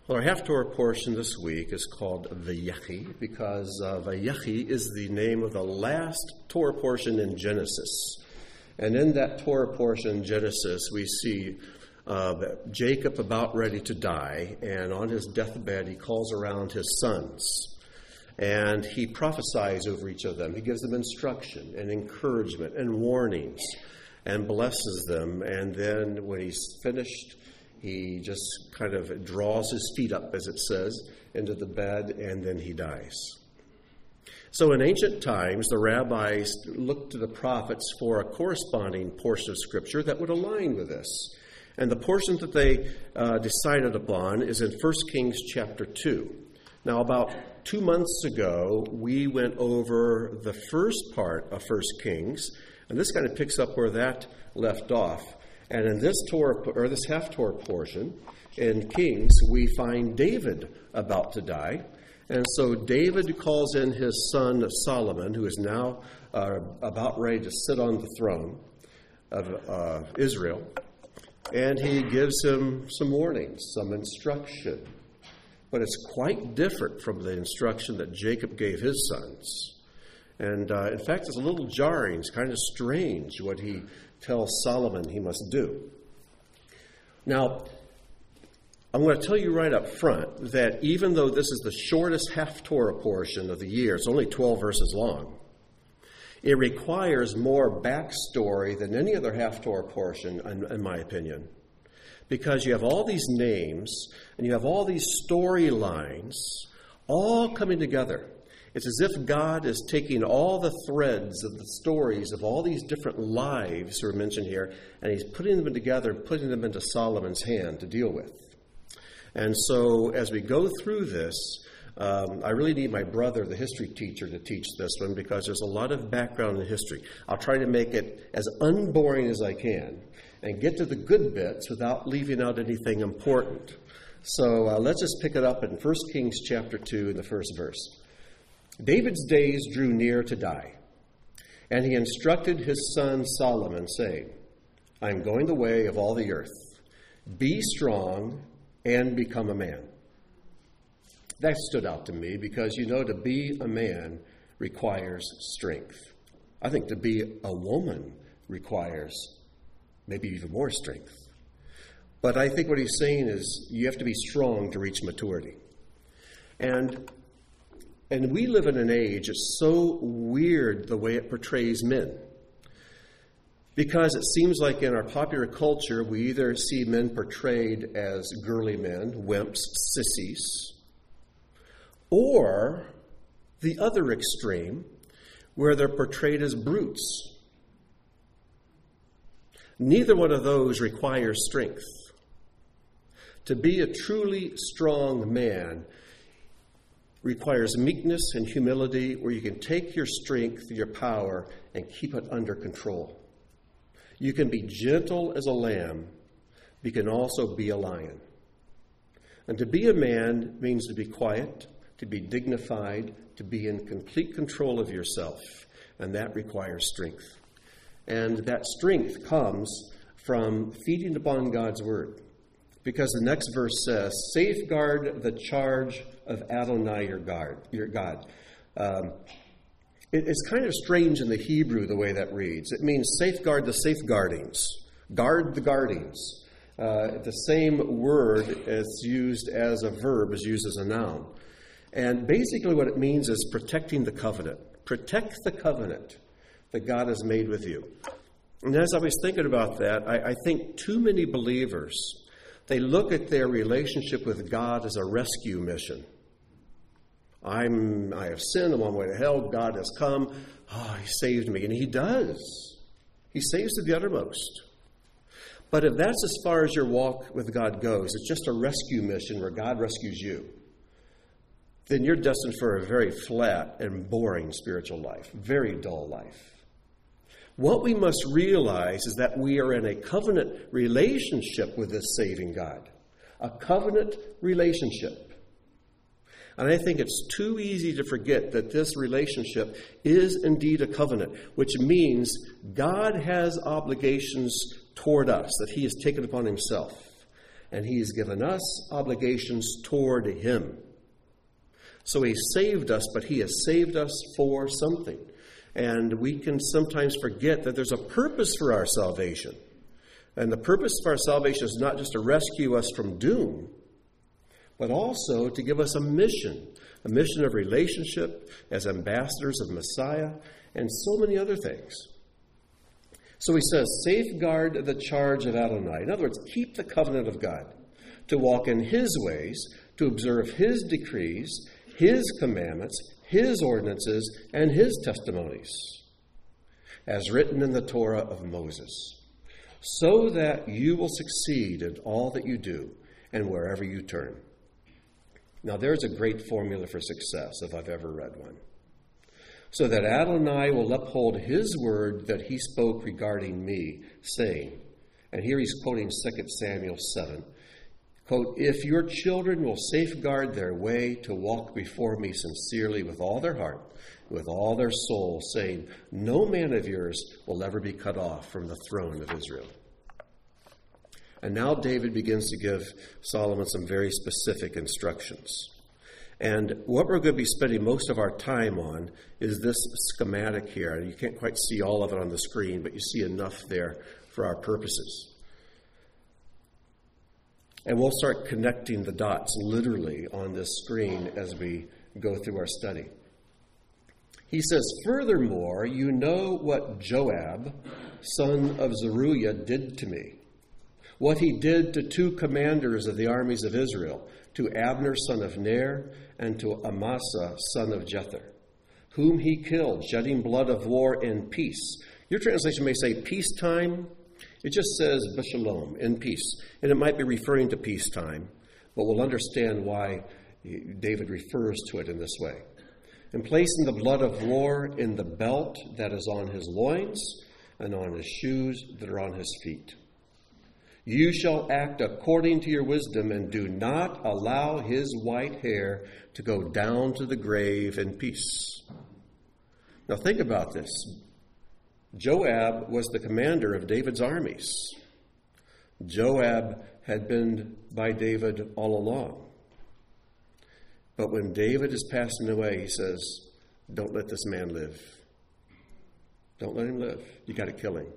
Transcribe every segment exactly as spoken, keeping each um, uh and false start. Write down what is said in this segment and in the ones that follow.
Well, our Haftorah portion this week is called Vayechi because uh, Vayechi is the name of the last Torah portion in Genesis. And in that Torah portion in Genesis, we see uh, that Jacob about ready to die, and on his deathbed, he calls around his sons. And he prophesies over each of them. He gives them instruction and encouragement and warnings and blesses them. And then when he's finished, he just kind of draws his feet up, as it says, into the bed, and then he dies. So in ancient times, the rabbis looked to the prophets for a corresponding portion of Scripture that would align with this. And the portion that they uh, decided upon is in First Kings chapter two. Now, about two months ago, we went over the first part of First Kings, and this kind of picks up where that left off. And in this Torah, or this Haftorah portion, in Kings, we find David about to die. And so David calls in his son Solomon, who is now uh, about ready to sit on the throne of uh, Israel. And he gives him some warnings, some instruction. But it's quite different from the instruction that Jacob gave his sons. And uh, in fact, it's a little jarring. It's kind of strange what he tells Solomon he must do. Now, I'm going to tell you right up front that even though this is the shortest Haftorah portion of the year, it's only twelve verses long, it requires more backstory than any other Haftorah portion, in, in my opinion. Because you have all these names, and you have all these storylines all coming together. It's as if God is taking all the threads of the stories of all these different lives that are mentioned here, and he's putting them together and putting them into Solomon's hand to deal with. And so as we go through this, um, I really need my brother, the history teacher, to teach this one because there's a lot of background in history. I'll try to make it as unboring as I can and get to the good bits without leaving out anything important. So uh, let's just pick it up in First Kings chapter two in the first verse. David's days drew near to die, and he instructed his son Solomon, saying, I am going the way of all the earth. Be strong and become a man. That stood out to me because, you know, to be a man requires strength. I think to be a woman requires maybe even more strength. But I think what he's saying is you have to be strong to reach maturity. And And we live in an age, it's so weird the way it portrays men. Because it seems like in our popular culture, we either see men portrayed as girly men, wimps, sissies, or the other extreme, where they're portrayed as brutes. Neither one of those requires strength. To be a truly strong man requires meekness and humility where you can take your strength, your power, and keep it under control. You can be gentle as a lamb, but you can also be a lion. And to be a man means to be quiet, to be dignified, to be in complete control of yourself, and that requires strength. And that strength comes from feeding upon God's word. Because the next verse says, safeguard the charge of Adonai your God. Your God. Um, it, it's kind of strange in the Hebrew the way that reads. It means safeguard the safeguardings, guard the guardings. Uh, the same word is used as a verb is used as a noun. And basically what it means is protecting the covenant. Protect the covenant that God has made with you. And as I was thinking about that, I, I think too many believers, they look at their relationship with God as a rescue mission. I'm, I have sinned, I'm on my way to hell, God has come, oh, he saved me. And he does. He saves to the uttermost. But if that's as far as your walk with God goes, it's just a rescue mission where God rescues you, then you're destined for a very flat and boring spiritual life, very dull life. What we must realize is that we are in a covenant relationship with this saving God. A covenant relationship. And I think it's too easy to forget that this relationship is indeed a covenant, which means God has obligations toward us that he has taken upon himself. and he's given us obligations toward him. So he saved us, but he has saved us for something. And we can sometimes forget that there's a purpose for our salvation. And the purpose of our salvation is not just to rescue us from doom, but also to give us a mission, a mission of relationship as ambassadors of Messiah, and so many other things. So he says, safeguard the charge of Adonai. In other words, keep the covenant of God, to walk in his ways, to observe his decrees, his commandments, his ordinances, and his testimonies, as written in the Torah of Moses, so that you will succeed in all that you do and wherever you turn. Now, there's a great formula for success, if I've ever read one. So that Adonai will uphold his word that he spoke regarding me, saying, and here he's quoting Second Samuel seven, quote, if your children will safeguard their way to walk before me sincerely with all their heart, with all their soul, saying, no man of yours will ever be cut off from the throne of Israel. And now David begins to give Solomon some very specific instructions. And what we're going to be spending most of our time on is this schematic here. You can't quite see all of it on the screen, but you see enough there for our purposes. And we'll start connecting the dots literally on this screen as we go through our study. He says, furthermore, you know what Joab, son of Zeruiah, did to me, what he did to two commanders of the armies of Israel, to Abner, son of Ner, and to Amasa, son of Jether, whom he killed, shedding blood of war in peace. Your translation may say peacetime. It just says b'shalom, in peace. And it might be referring to peacetime, but we'll understand why David refers to it in this way. And placing the blood of war in the belt that is on his loins and on his shoes that are on his feet. You shall act according to your wisdom and do not allow his white hair to go down to the grave in peace. Now think about this. Joab was the commander of David's armies. Joab had been by David all along. But when David is passing away, he says, don't let this man live. Don't let him live. You got to kill him.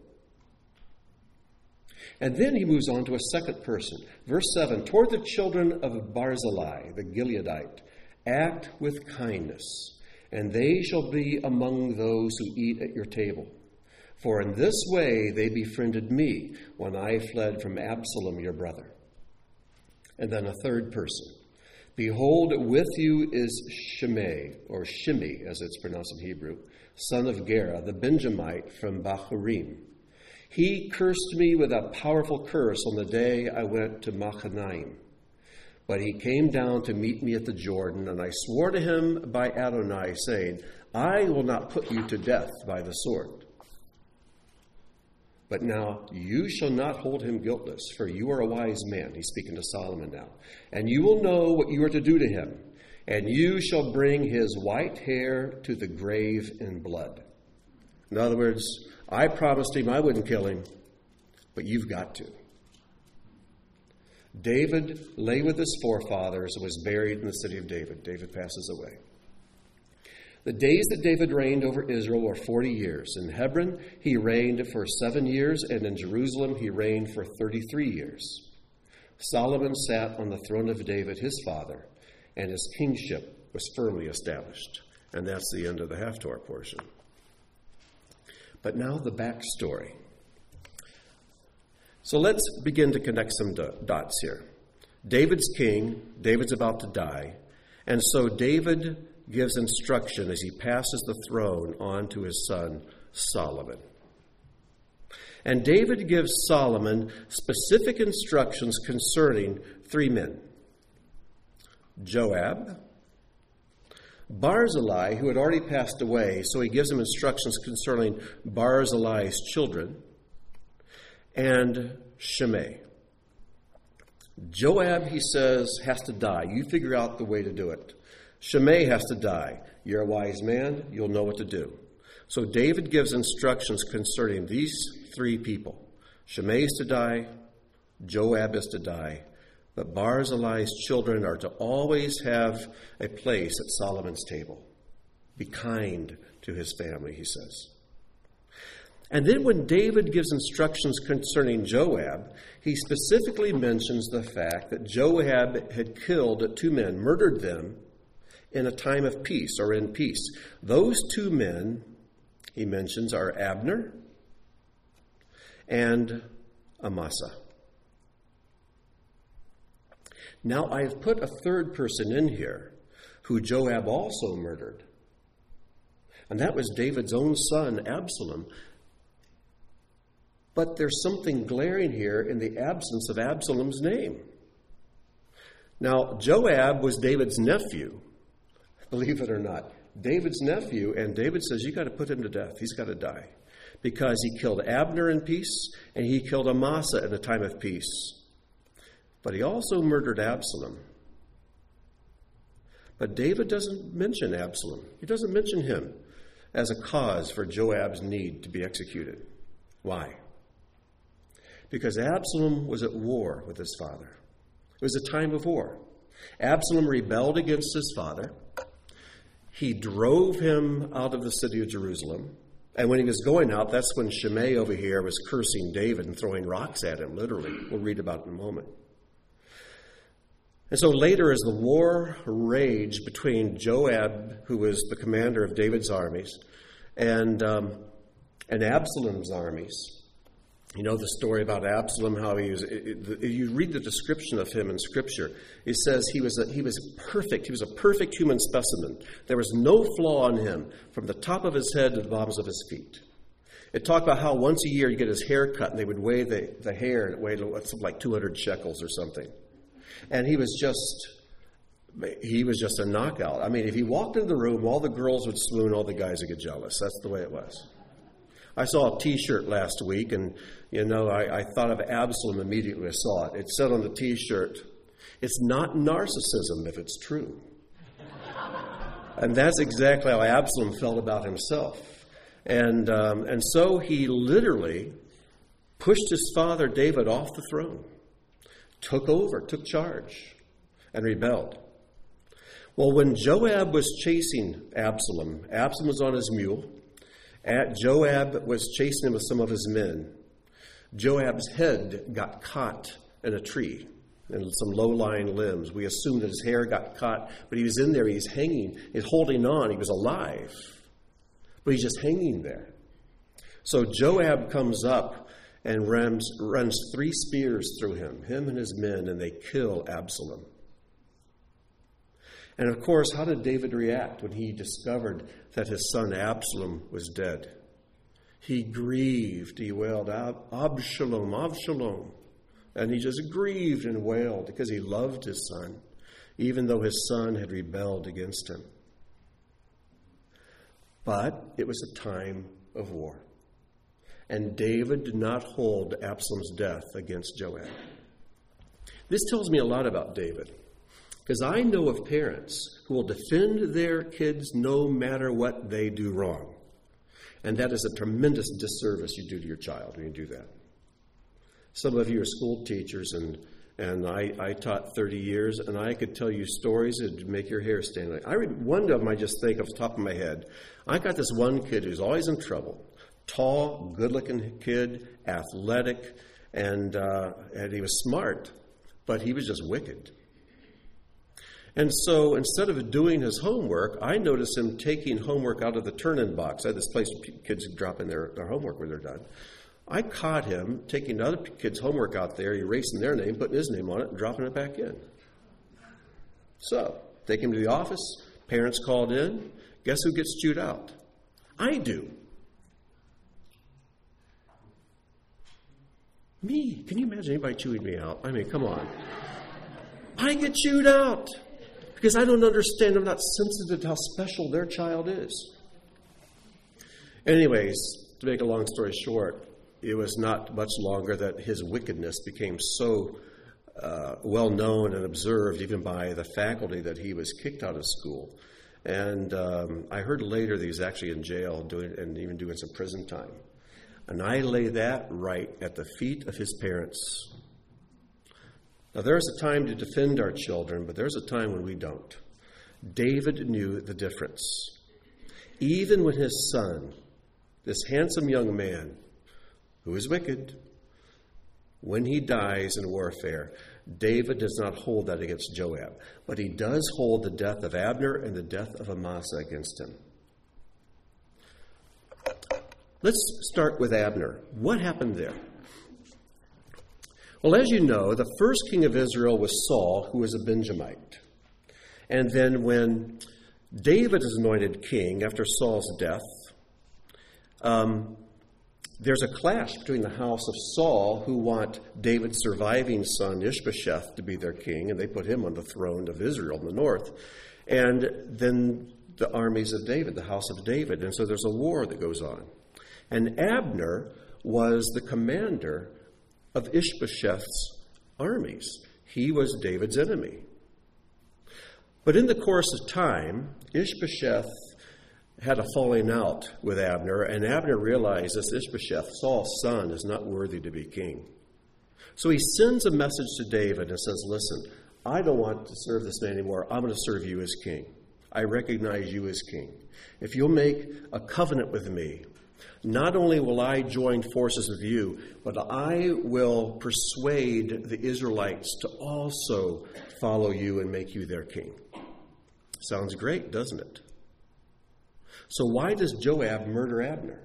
And then he moves on to a second person. Verse seven, toward the children of Barzillai, the Gileadite, act with kindness, and they shall be among those who eat at your table. For in this way they befriended me when I fled from Absalom your brother. And then a third person. Behold, with you is Shimei, or Shimei as it's pronounced in Hebrew, son of Gera, the Benjamite from Bahurim. He cursed me with a powerful curse on the day I went to Machanaim. But he came down to meet me at the Jordan, and I swore to him by Adonai, saying, I will not put you to death by the sword. But now you shall not hold him guiltless, for you are a wise man. He's speaking to Solomon now. And you will know what you are to do to him, and you shall bring his white hair to the grave in blood. In other words, I promised him I wouldn't kill him, but you've got to. David lay with his forefathers and was buried in the city of David. David passes away. The days that David reigned over Israel were forty years. In Hebron, he reigned for seven years, and in Jerusalem, he reigned for thirty-three years. Solomon sat on the throne of David, his father, and his kingship was firmly established. And that's the end of the Haftorah portion. But now the backstory. So let's begin to connect some dots here. David's king, David's about to die, and so David gives instruction as he passes the throne on to his son Solomon. And David gives Solomon specific instructions concerning three men. Joab, Barzillai, who had already passed away, so he gives him instructions concerning Barzillai's children, and Shimei. Joab, he says, has to die. You figure out the way to do it. Shimei has to die. You're a wise man. You'll know what to do. So David gives instructions concerning these three people. Shimei is to die. Joab is to die. But Barzillai's children are to always have a place at Solomon's table. Be kind to his family, he says. And then when David gives instructions concerning Joab, he specifically mentions the fact that Joab had killed two men, murdered them in a time of peace or in peace. Those two men, he mentions, are Abner and Amasa. Now I have put a third person in here who Joab also murdered. And that was David's own son, Absalom. But there's something glaring here in the absence of Absalom's name. Now, Joab was David's nephew, believe it or not. David's nephew, and David says, you got to put him to death. He's got to die. Because he killed Abner in peace, and he killed Amasa in a time of peace. But he also murdered Absalom. But David doesn't mention Absalom. He doesn't mention him as a cause for Joab's need to be executed. Why? Because Absalom was at war with his father. It was a time of war. Absalom rebelled against his father. He drove him out of the city of Jerusalem. And when he was going out, that's when Shimei over here was cursing David and throwing rocks at him, literally. We'll read about it in a moment. And so later, as the war raged between Joab, who was the commander of David's armies, and, um, and Absalom's armies, you know the story about Absalom, how he was, it, it, you read the description of him in Scripture. It says he was, a, he was perfect. He was a perfect human specimen. There was no flaw in him from the top of his head to the bottoms of his feet. It talked about how once a year he'd get his hair cut, and they would weigh the, the hair, and it weighed something like two hundred shekels or something. And he was just, he was just a knockout. I mean, if he walked into the room, all the girls would swoon, all the guys would get jealous. That's the way it was. I saw a T-shirt last week, and, you know, I, I thought of Absalom immediately. I saw it. It said on the T-shirt, it's not narcissism if it's true. And that's exactly how Absalom felt about himself. And, um, and so he literally pushed his father David off the throne, took over, took charge, and rebelled. Well, when Joab was chasing Absalom, Absalom was on his mule. Joab was chasing him with some of his men. Joab's head got caught in a tree and some low-lying limbs. We assume that his hair got caught, but he was in there. He's hanging. He's holding on. He was alive, but he's just hanging there. So Joab comes up and runs, runs three spears through him, him and his men, and they kill Absalom. And of course, how did David react when he discovered that his son Absalom was dead? He grieved, he wailed, Absalom, Absalom. And he just grieved and wailed because he loved his son, even though his son had rebelled against him. But it was a time of war. And David did not hold Absalom's death against Joab. This tells me a lot about David. Because I know of parents who will defend their kids no matter what they do wrong. And that is a tremendous disservice you do to your child when you do that. Some of you are school teachers, and, and I, I taught thirty years, and I could tell you stories that would make your hair stand on. I read one of them I just think off the top of my head. I got this one kid who's always in trouble. Tall, good-looking kid, athletic, and, uh, and he was smart, but he was just wicked. And so instead of doing his homework, I noticed him taking homework out of the turn-in box. I had this place where kids drop in their, their homework when they're done. I caught him taking other kids' homework out there, erasing their name, putting his name on it, and dropping it back in. So, take him to the office. Parents called in. Guess who gets chewed out? I do. Me. Can you imagine anybody chewing me out? I mean, come on. I get chewed out. Because I don't understand, I'm not sensitive to how special their child is. Anyways, to make a long story short, it was not much longer that his wickedness became so uh, well known and observed even by the faculty that he was kicked out of school. And um, I heard later that he was actually in jail doing and even doing some prison time. And I lay that right at the feet of his parents. Now, there's a time to defend our children, but there's a time when we don't. David knew the difference. Even when his son, this handsome young man, who is wicked, when he dies in warfare, David does not hold that against Joab, but he does hold the death of Abner and the death of Amasa against him. Let's start with Abner. What happened there? Well, as you know, the first king of Israel was Saul, who was a Benjamite. And then when David is anointed king after Saul's death, um, there's a clash between the house of Saul, who want David's surviving son Ishbosheth to be their king, and they put him on the throne of Israel in the north, and then the armies of David, the house of David. And so there's a war that goes on. And Abner was the commander of Ishbosheth's armies. He was David's enemy. But in the course of time, Ishbosheth had a falling out with Abner, and Abner realized this Ishbosheth, Saul's son, is not worthy to be king. So he sends a message to David and says, listen, I don't want to serve this man anymore. I'm going to serve you as king. I recognize you as king. If you'll make a covenant with me, not only will I join forces with you, but I will persuade the Israelites to also follow you and make you their king. Sounds great, doesn't it? So why does Joab murder Abner?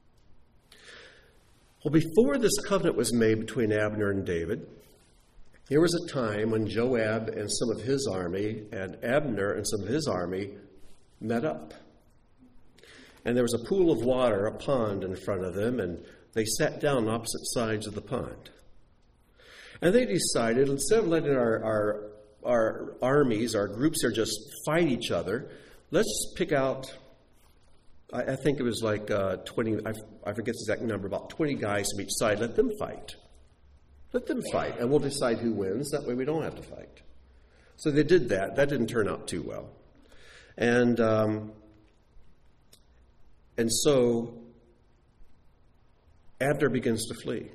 Well, before this covenant was made between Abner and David, there was a time when Joab and some of his army and Abner and some of his army met up. And there was a pool of water, a pond in front of them, and they sat down on opposite sides of the pond. And they decided, instead of letting our, our, our armies, our groups here just fight each other, let's pick out, I, I think it was like uh, twenty, I, I forget the exact number, about twenty guys from each side. Let them fight. Let them fight, and we'll decide who wins. That way we don't have to fight. So they did that. That didn't turn out too well. And... Um, And so Abner begins to flee.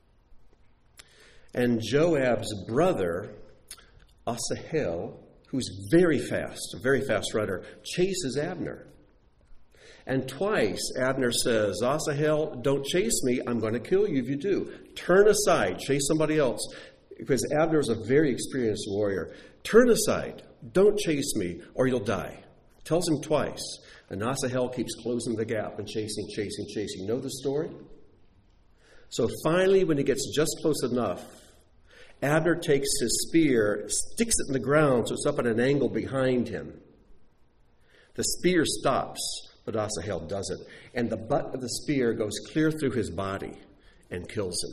And Joab's brother, Asahel, who's very fast, a very fast runner, chases Abner. And twice Abner says, Asahel, don't chase me. I'm going to kill you if you do. Turn aside. Chase somebody else. Because Abner is a very experienced warrior. Turn aside. Don't chase me or you'll die. Tells him twice. And Asahel keeps closing the gap and chasing, chasing, chasing. You know the story? So finally, when he gets just close enough, Abner takes his spear, sticks it in the ground so it's up at an angle behind him. The spear stops, but Asahel doesn't. And the butt of the spear goes clear through his body and kills him.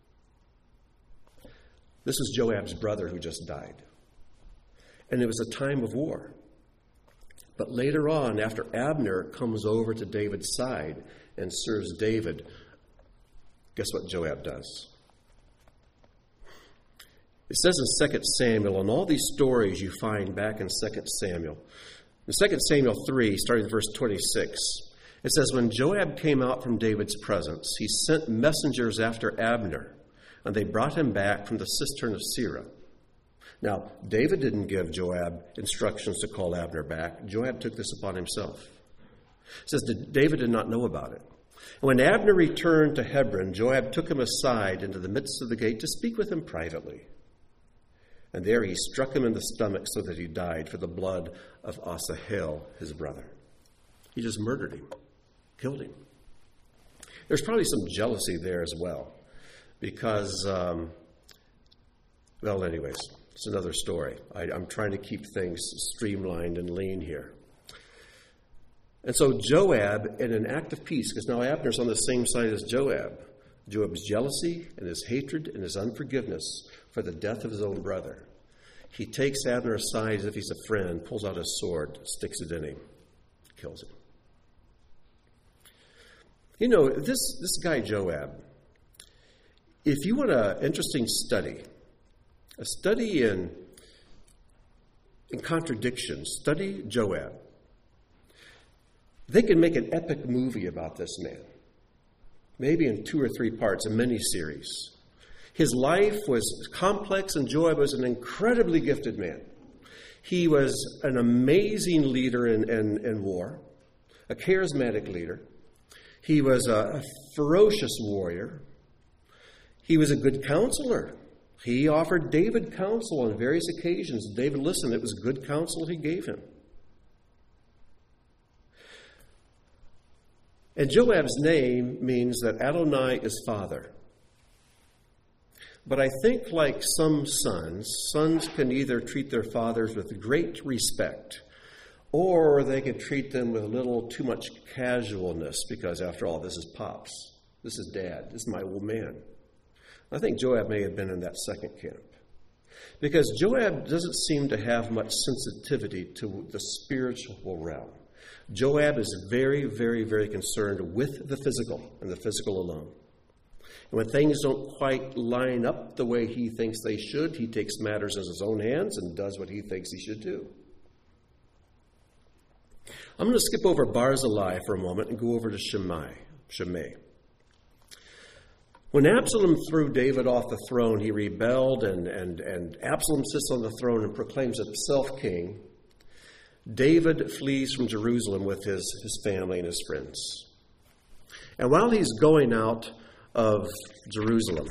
This was Joab's brother who just died. And it was a time of war. But later on, after Abner comes over to David's side and serves David, guess what Joab does? It says in Second Samuel, and all these stories you find back in Second Samuel. In Second Samuel three, starting at verse twenty-six, it says, when Joab came out from David's presence, he sent messengers after Abner, and they brought him back from the cistern of Sirah. Now, David didn't give Joab instructions to call Abner back. Joab took this upon himself. It says that David did not know about it. And when Abner returned to Hebron, Joab took him aside into the midst of the gate to speak with him privately. And there he struck him in the stomach so that he died for the blood of Asahel, his brother. He just murdered him, killed him. There's probably some jealousy there as well. Because, um, well, anyways, it's another story. I, I'm trying to keep things streamlined and lean here. And so Joab, in an act of peace, because now Abner's on the same side as Joab, Joab's jealousy and his hatred and his unforgiveness for the death of his own brother, he takes Abner aside as if he's a friend, pulls out his sword, sticks it in him, kills him. You know, this, this guy Joab, if you want an interesting study, a study in, in contradictions, study Joab. They can make an epic movie about this man, maybe in two or three parts, a mini-series. His life was complex, and Joab was an incredibly gifted man. He was an amazing leader in, in, in war, a charismatic leader. He was a, a ferocious warrior. He was a good counselor. He offered David counsel on various occasions. David listened. It was good counsel he gave him. And Joab's name means that Adonai is father. But I think, like some sons, sons can either treat their fathers with great respect, or they can treat them with a little too much casualness, because after all, this is Pops. This is Dad. This is my old man. I think Joab may have been in that second camp, because Joab doesn't seem to have much sensitivity to the spiritual realm. Joab is very, very, very concerned with the physical and the physical alone. And when things don't quite line up the way he thinks they should, he takes matters in his own hands and does what he thinks he should do. I'm going to skip over Barzillai for a moment and go over to Shimei. Shimei. When Absalom threw David off the throne, he rebelled, and, and, and Absalom sits on the throne and proclaims himself king. David flees from Jerusalem with his, his family and his friends. And while he's going out of Jerusalem,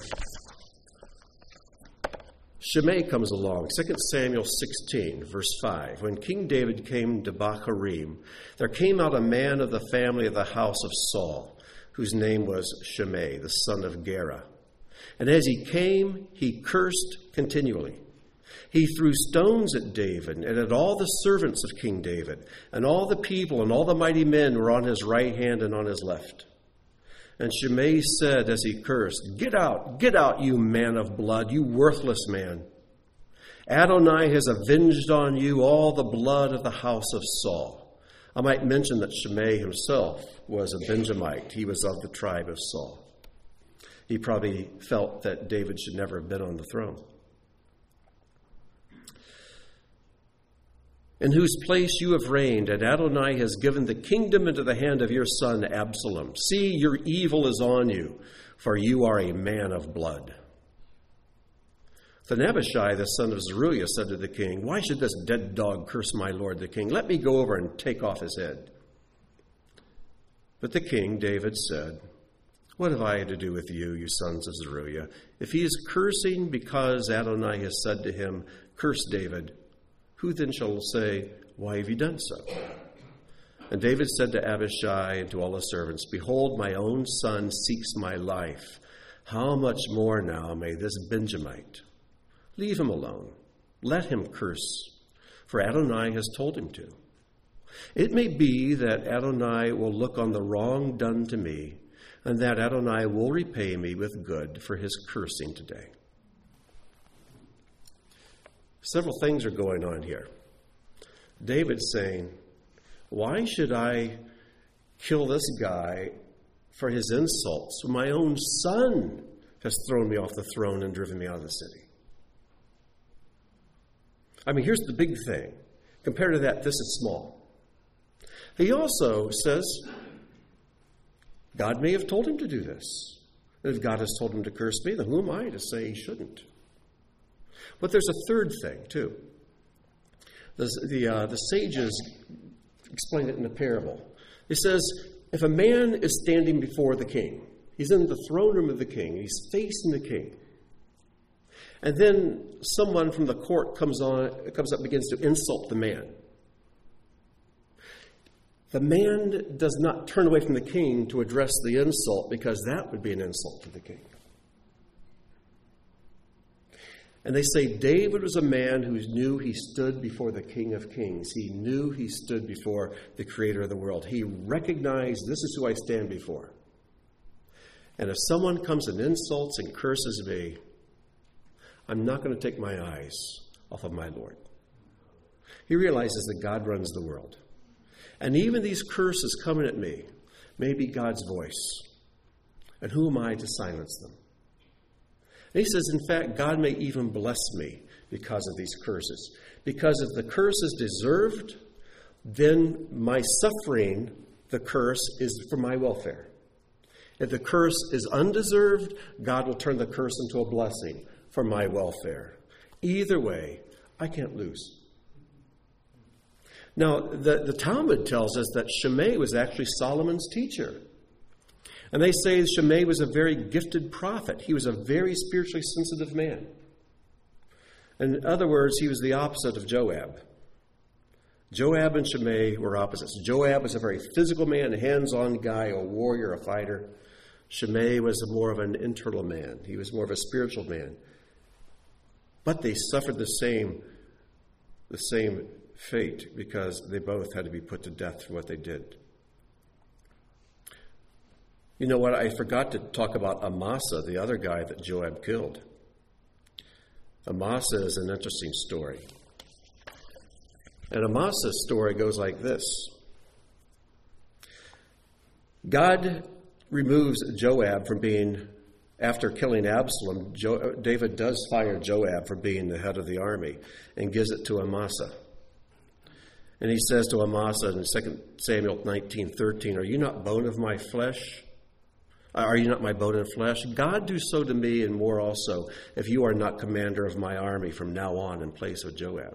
Shimei comes along. Second Samuel sixteen, verse five. When King David came to Bahurim, there came out a man of the family of the house of Saul, whose name was Shimei, the son of Gera. And as he came, he cursed continually. He threw stones at David and at all the servants of King David, and all the people and all the mighty men were on his right hand and on his left. And Shimei said as he cursed, "Get out, get out, you man of blood, you worthless man. Adonai has avenged on you all the blood of the house of Saul." I might mention that Shimei himself was a Benjamite. He was of the tribe of Saul. He probably felt that David should never have been on the throne. "In whose place you have reigned, and Adonai has given the kingdom into the hand of your son Absalom. See, your evil is on you, for you are a man of blood." Then Abishai, the son of Zeruiah, said to the king, "Why should this dead dog curse my lord the king? Let me go over and take off his head." But the king, David, said, "What have I to do with you, you sons of Zeruiah? If he is cursing because Adonai has said to him, 'Curse David,' who then shall say, 'Why have you done so?'" And David said to Abishai and to all his servants, "Behold, my own son seeks my life. How much more now may this Benjamite? Leave him alone. Let him curse, for Adonai has told him to. It may be that Adonai will look on the wrong done to me, and that Adonai will repay me with good for his cursing today." Several things are going on here. David's saying, "Why should I kill this guy for his insults when my own son has thrown me off the throne and driven me out of the city?" I mean, here's the big thing. Compared to that, this is small. He also says, God may have told him to do this. And if God has told him to curse me, then who am I to say he shouldn't? But there's a third thing, too. The, the, uh, the sages explain it in a parable. It says, if a man is standing before the king, he's in the throne room of the king, and he's facing the king, and then someone from the court comes on, comes up and begins to insult the man. The man does not turn away from the king to address the insult, because that would be an insult to the king. And they say David was a man who knew he stood before the King of Kings. He knew he stood before the Creator of the world. He recognized, this is who I stand before. And if someone comes and insults and curses me, I'm not going to take my eyes off of my Lord. He realizes that God runs the world. And even these curses coming at me may be God's voice. And who am I to silence them? And he says, in fact, God may even bless me because of these curses. Because if the curse is deserved, then my suffering, the curse, is for my welfare. If the curse is undeserved, God will turn the curse into a blessing for my welfare. Either way, I can't lose. Now, the, the Talmud tells us that Shimei was actually Solomon's teacher. And they say Shimei was a very gifted prophet. He was a very spiritually sensitive man. In other words, he was the opposite of Joab. Joab and Shimei were opposites. Joab was a very physical man, a hands-on guy, a warrior, a fighter. Shimei was more of an internal man. He was more of a spiritual man. But they suffered the same, the same fate because they both had to be put to death for what they did. You know what? I forgot to talk about Amasa, the other guy that Joab killed. Amasa is an interesting story. And Amasa's story goes like this. God removes Joab from being, after killing Absalom, jo, David does fire Joab for being the head of the army and gives it to Amasa. And he says to Amasa in Second Samuel nineteen thirteen, "Are you not bone of my flesh? Are you not my bone and flesh? God do so to me and more also, if you are not commander of my army from now on in place of Joab."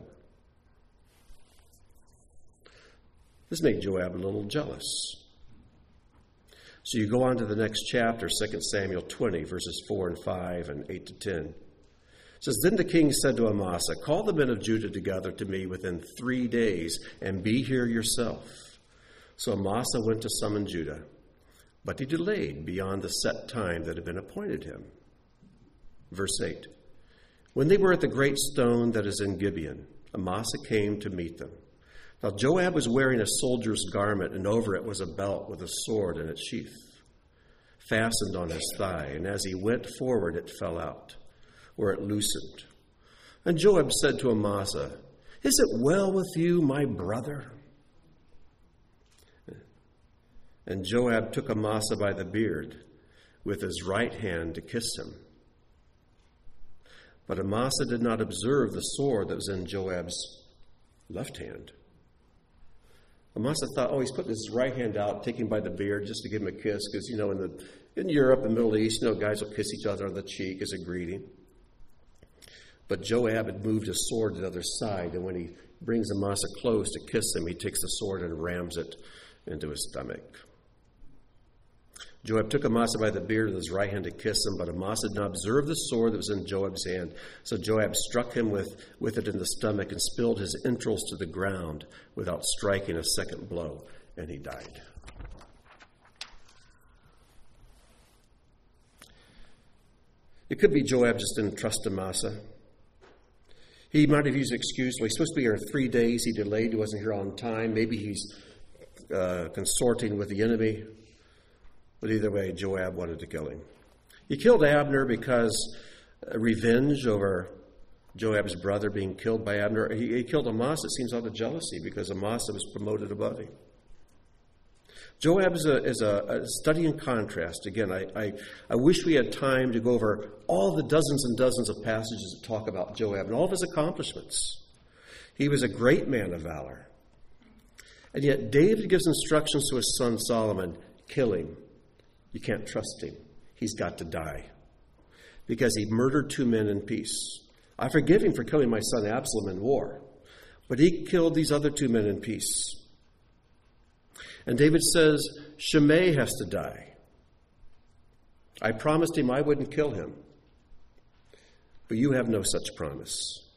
This made Joab a little jealous. So you go on to the next chapter, Second Samuel twenty, verses four and five and eight to ten. It says, "Then the king said to Amasa, 'Call the men of Judah together to me within three days, and be here yourself.' So Amasa went to summon Judah, but he delayed beyond the set time that had been appointed him." Verse eight. "When they were at the great stone that is in Gibeon, Amasa came to meet them. Now Joab was wearing a soldier's garment, and over it was a belt with a sword in its sheath, fastened on his thigh. And as he went forward, it fell out, or it loosened. And Joab said to Amasa, 'Is it well with you, my brother?' And Joab took Amasa by the beard with his right hand to kiss him. But Amasa did not observe the sword that was in Joab's left hand. Amasa thought, oh, he's putting his right hand out, taking him by the beard just to give him a kiss, because, you know, in the in Europe and the Middle East, you know, guys will kiss each other on the cheek as a greeting. But Joab had moved his sword to the other side, and when he brings Amasa close to kiss him, he takes the sword and rams it into his stomach. Joab took Amasa by the beard with his right hand to kiss him, but Amasa did not observe the sword that was in Joab's hand. So Joab struck him with, with it in the stomach and spilled his entrails to the ground without striking a second blow, and he died. It could be Joab just didn't trust Amasa. He might have used an excuse. Well, he's supposed to be here in three days. He delayed. He wasn't here on time. Maybe he's uh, consorting with the enemy. But either way, Joab wanted to kill him. He killed Abner because uh, revenge over Joab's brother being killed by Abner. He, he killed Amasa, it seems, out of jealousy because Amasa was promoted above him. Joab is a, is a, a study in contrast. Again, I, I, I wish we had time to go over all the dozens and dozens of passages that talk about Joab and all of his accomplishments. He was a great man of valor. And yet David gives instructions to his son Solomon, kill him. You can't trust him. He's got to die because he murdered two men in peace. I forgive him for killing my son Absalom in war, but he killed these other two men in peace. And David says, Shimei has to die. I promised him I wouldn't kill him, but you have no such promise.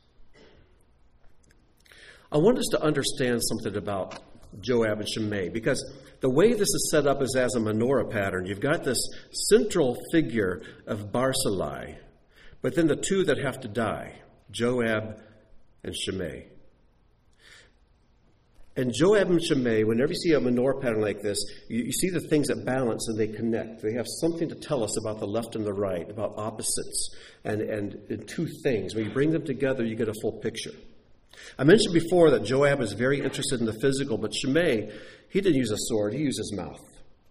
I want us to understand something about Joab and Shimei, because the way this is set up is as a menorah pattern. You've got this central figure of Barzillai, but then the two that have to die, Joab and Shimei. And Joab and Shimei, whenever you see a menorah pattern like this, you, you see the things that balance and they connect. They have something to tell us about the left and the right, about opposites, and, and, and two things. When you bring them together, you get a full picture. I mentioned before that Joab is very interested in the physical, but Shimei, he didn't use a sword, he used his mouth.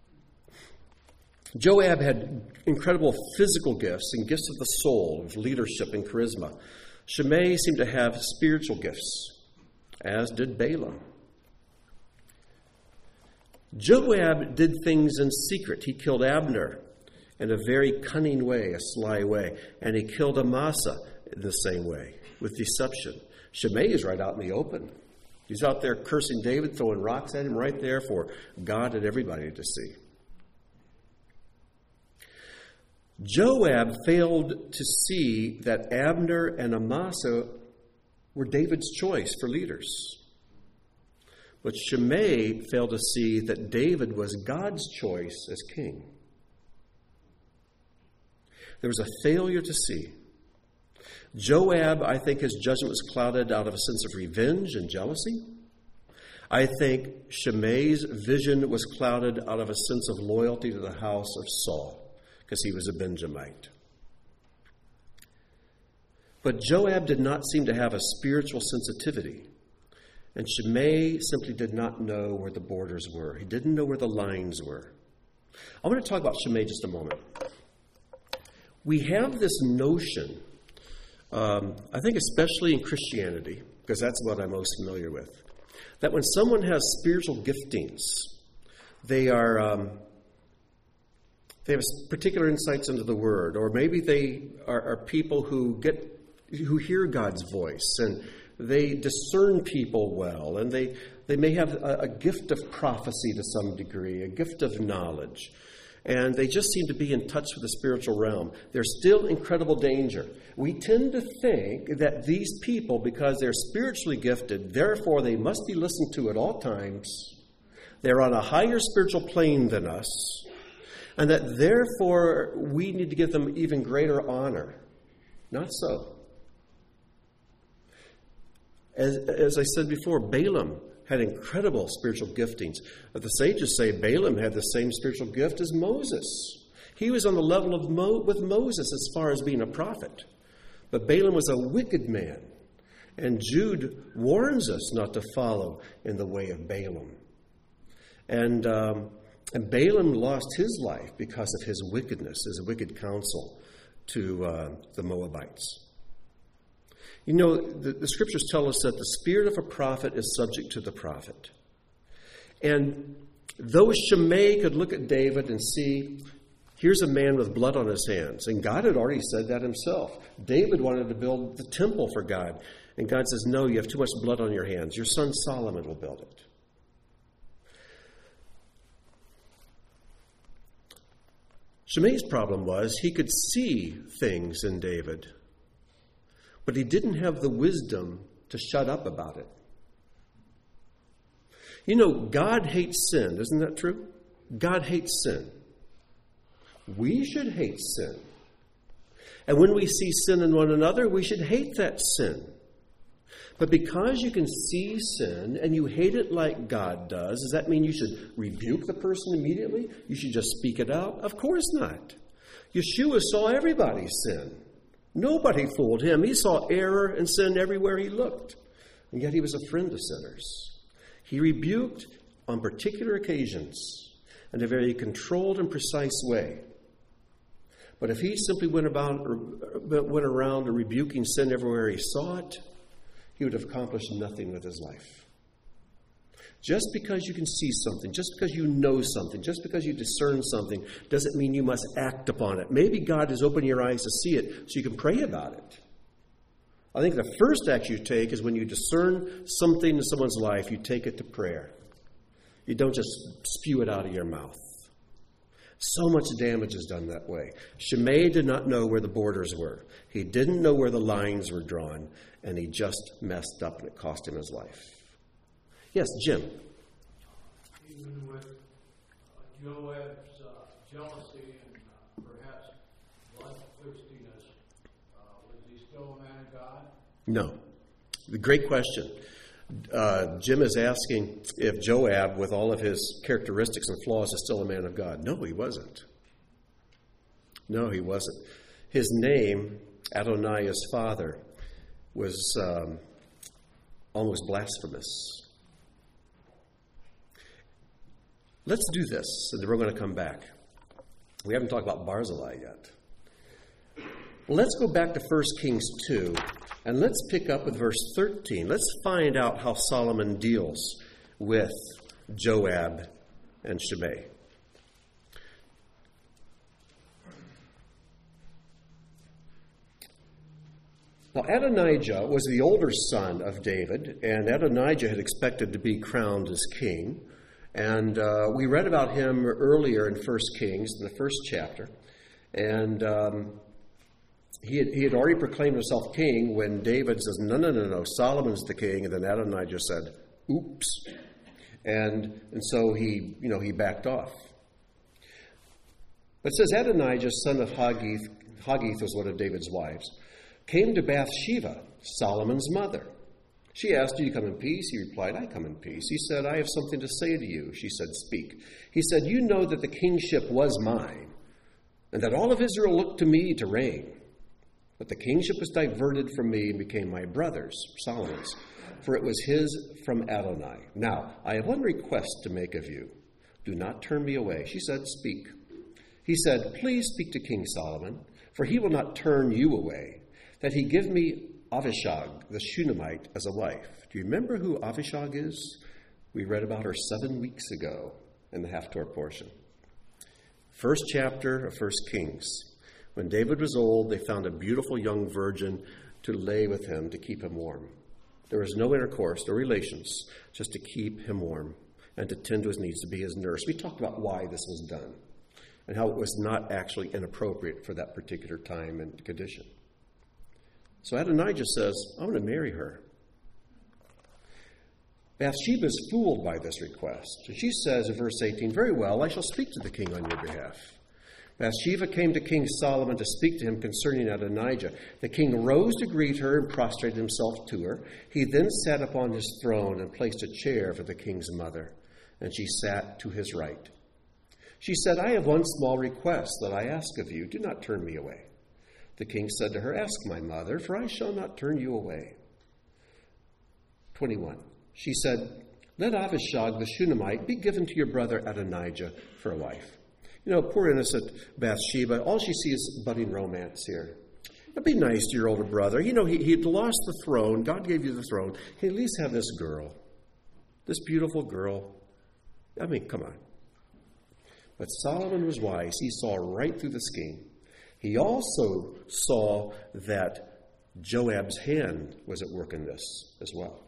Joab had incredible physical gifts and gifts of the soul, of leadership and charisma. Shimei seemed to have spiritual gifts, as did Balaam. Joab did things in secret. He killed Abner in a very cunning way, a sly way. And he killed Amasa in the same way, with deception. Shimei is right out in the open. He's out there cursing David, throwing rocks at him right there for God and everybody to see. Joab failed to see that Abner and Amasa were David's choice for leaders. But Shimei failed to see that David was God's choice as king. There was a failure to see. Joab, I think his judgment was clouded out of a sense of revenge and jealousy. I think Shimei's vision was clouded out of a sense of loyalty to the house of Saul, because he was a Benjamite. But Joab did not seem to have a spiritual sensitivity. And Shimei simply did not know where the borders were. He didn't know where the lines were. I want to talk about Shimei just a moment. We have this notion, um, I think especially in Christianity, because that's what I'm most familiar with, that when someone has spiritual giftings, they are um, they have particular insights into the Word, or maybe they are, are people who get who hear God's voice and they discern people well, and they, they may have a, a gift of prophecy to some degree, a gift of knowledge, and they just seem to be in touch with the spiritual realm. There's still incredible danger. We tend to think that these people, because they're spiritually gifted, therefore they must be listened to at all times. They're on a higher spiritual plane than us, and that therefore we need to give them even greater honor. Not so. As, as I said before, Balaam had incredible spiritual giftings. But the sages say Balaam had the same spiritual gift as Moses. He was on the level of Mo, with Moses as far as being a prophet. But Balaam was a wicked man. And Jude warns us not to follow in the way of Balaam. And, um, and Balaam lost his life because of his wickedness, his wicked counsel to uh, the Moabites. You know, the, the scriptures tell us that the spirit of a prophet is subject to the prophet. And though Shimei could look at David and see, here's a man with blood on his hands. And God had already said that himself. David wanted to build the temple for God. And God says, no, you have too much blood on your hands. Your son Solomon will build it. Shimei's problem was he could see things in David, but he didn't have the wisdom to shut up about it. You know, God hates sin. Isn't that true? God hates sin. We should hate sin. And when we see sin in one another, we should hate that sin. But because you can see sin and you hate it like God does, does that mean you should rebuke the person immediately? You should just speak it out? Of course not. Yeshua saw everybody sin. Nobody fooled him. He saw error and sin everywhere he looked. And yet he was a friend of sinners. He rebuked on particular occasions in a very controlled and precise way. But if he simply went about went around rebuking sin everywhere he saw it, he would have accomplished nothing with his life. Just because you can see something, just because you know something, just because you discern something, doesn't mean you must act upon it. Maybe God has opened your eyes to see it so you can pray about it. I think the first act you take is when you discern something in someone's life, you take it to prayer. You don't just spew it out of your mouth. So much damage is done that way. Shimei did not know where the borders were. He didn't know where the lines were drawn, and he just messed up, and it cost him his life. Yes, Jim. Even with uh, Joab's uh, jealousy and uh, perhaps bloodthirstiness, uh, was he still a man of God? No. The great question. Uh, Jim is asking if Joab, with all of his characteristics and flaws, is still a man of God. No, he wasn't. No, he wasn't. His name, Adonai, his father, was um, almost blasphemous. Let's do this, and then we're going to come back. We haven't talked about Barzillai yet. Let's go back to First Kings two, and let's pick up with verse thirteen. Let's find out how Solomon deals with Joab and Shimei. Now, Adonijah was the older son of David, and Adonijah had expected to be crowned as king. And uh, we read about him earlier in First Kings, in the first chapter. And um, he, had, he had already proclaimed himself king when David says, no, no, no, no, Solomon's the king. And then Adonijah said, oops. And and so he, you know, he backed off. But it says Adonijah, son of Haggith, Haggith was one of David's wives, came to Bathsheba, Solomon's mother. She asked, do you come in peace? He replied, I come in peace. He said, I have something to say to you. She said, speak. He said, you know that the kingship was mine, and that all of Israel looked to me to reign. But the kingship was diverted from me and became my brother's, Solomon's, for it was his from Adonai. Now, I have one request to make of you. Do not turn me away. She said, speak. He said, please speak to King Solomon, for he will not turn you away, that he give me Avishag, the Shunammite, as a wife. Do you remember who Avishag is? We read about her seven weeks ago in the Haftorah portion. First chapter of First Kings. When David was old, they found a beautiful young virgin to lay with him to keep him warm. There was no intercourse, no relations, just to keep him warm and to tend to his needs, to be his nurse. We talked about why this was done and how it was not actually inappropriate for that particular time and condition. So Adonijah says, I want to marry her. Bathsheba is fooled by this request. And she says in verse eighteen, very well, I shall speak to the king on your behalf. Bathsheba came to King Solomon to speak to him concerning Adonijah. The king rose to greet her and prostrated himself to her. He then sat upon his throne and placed a chair for the king's mother, and she sat to his right. She said, I have one small request that I ask of you. Do not turn me away. The king said to her, ask my mother, for I shall not turn you away. twenty-one. She said, let Avishag the Shunammite be given to your brother Adonijah for a wife. You know, poor innocent Bathsheba, all she sees is budding romance here. Now, be nice to your older brother. You know, he he lost the throne. God gave you the throne. Can you at least have this girl, this beautiful girl? I mean, come on. But Solomon was wise. He saw right through the scheme. He also saw that Joab's hand was at work in this as well.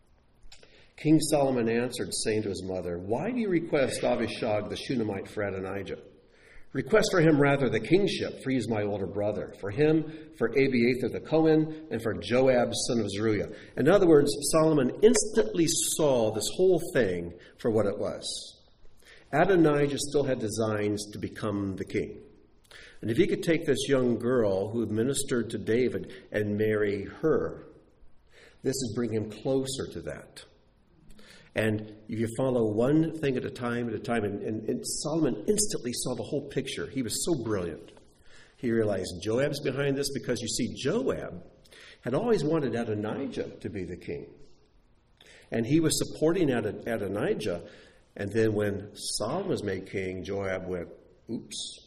King Solomon answered, saying to his mother, why do you request Avishag the Shunammite for Adonijah? Request for him rather the kingship, for he is my older brother. For him, for Abiathar the Cohen, and for Joab son of Zeruiah. In other words, Solomon instantly saw this whole thing for what it was. Adonijah still had designs to become the king. And if he could take this young girl who ministered to David and marry her, this is bringing him closer to that. And if you follow one thing at a time at a time, and, and, and Solomon instantly saw the whole picture. He was so brilliant. He realized Joab's behind this because, you see, Joab had always wanted Adonijah to be the king. And he was supporting Adon- Adonijah. And then when Solomon was made king, Joab went, oops.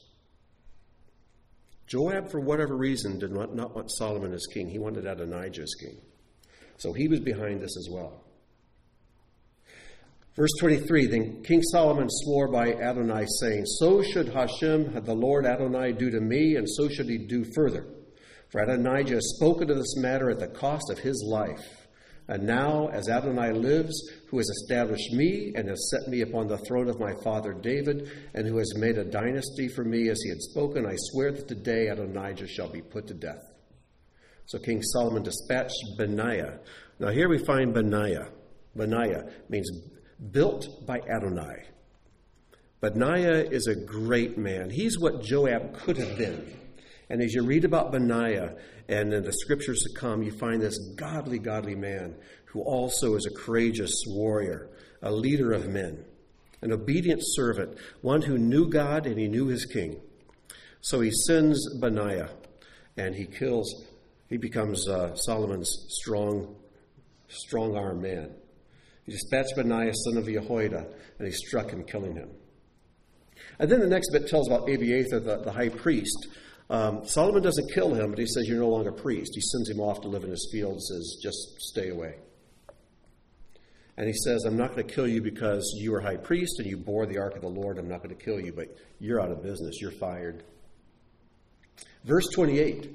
Joab, for whatever reason, did not, not want Solomon as king. He wanted Adonijah as king. So he was behind this as well. Verse twenty-three, then King Solomon swore by Adonai, saying, so should Hashem, the Lord Adonai, do to me, and so should he do further. For Adonijah has spoken of this matter at the cost of his life. And now, as Adonai lives, who has established me and has set me upon the throne of my father David, and who has made a dynasty for me as he had spoken, I swear that today Adonijah shall be put to death. So King Solomon dispatched Benaiah. Now here we find Benaiah. Benaiah means built by Adonai. Benaiah is a great man. He's what Joab could have been. And as you read about Benaiah and in the scriptures to come, you find this godly, godly man who also is a courageous warrior, a leader of men, an obedient servant, one who knew God and he knew his king. So he sends Benaiah and he kills, he becomes uh, Solomon's strong, strong-armed man. He dispatched Benaiah, son of Jehoiada, and he struck him, killing him. And then the next bit tells about Abiathar, the, the high priest. Um, Solomon doesn't kill him, but he says, you're no longer priest. He sends him off to live in his field, says, just stay away. And he says, I'm not going to kill you because you were high priest and you bore the ark of the Lord. I'm not going to kill you, but you're out of business. You're fired. Verse twenty-eight.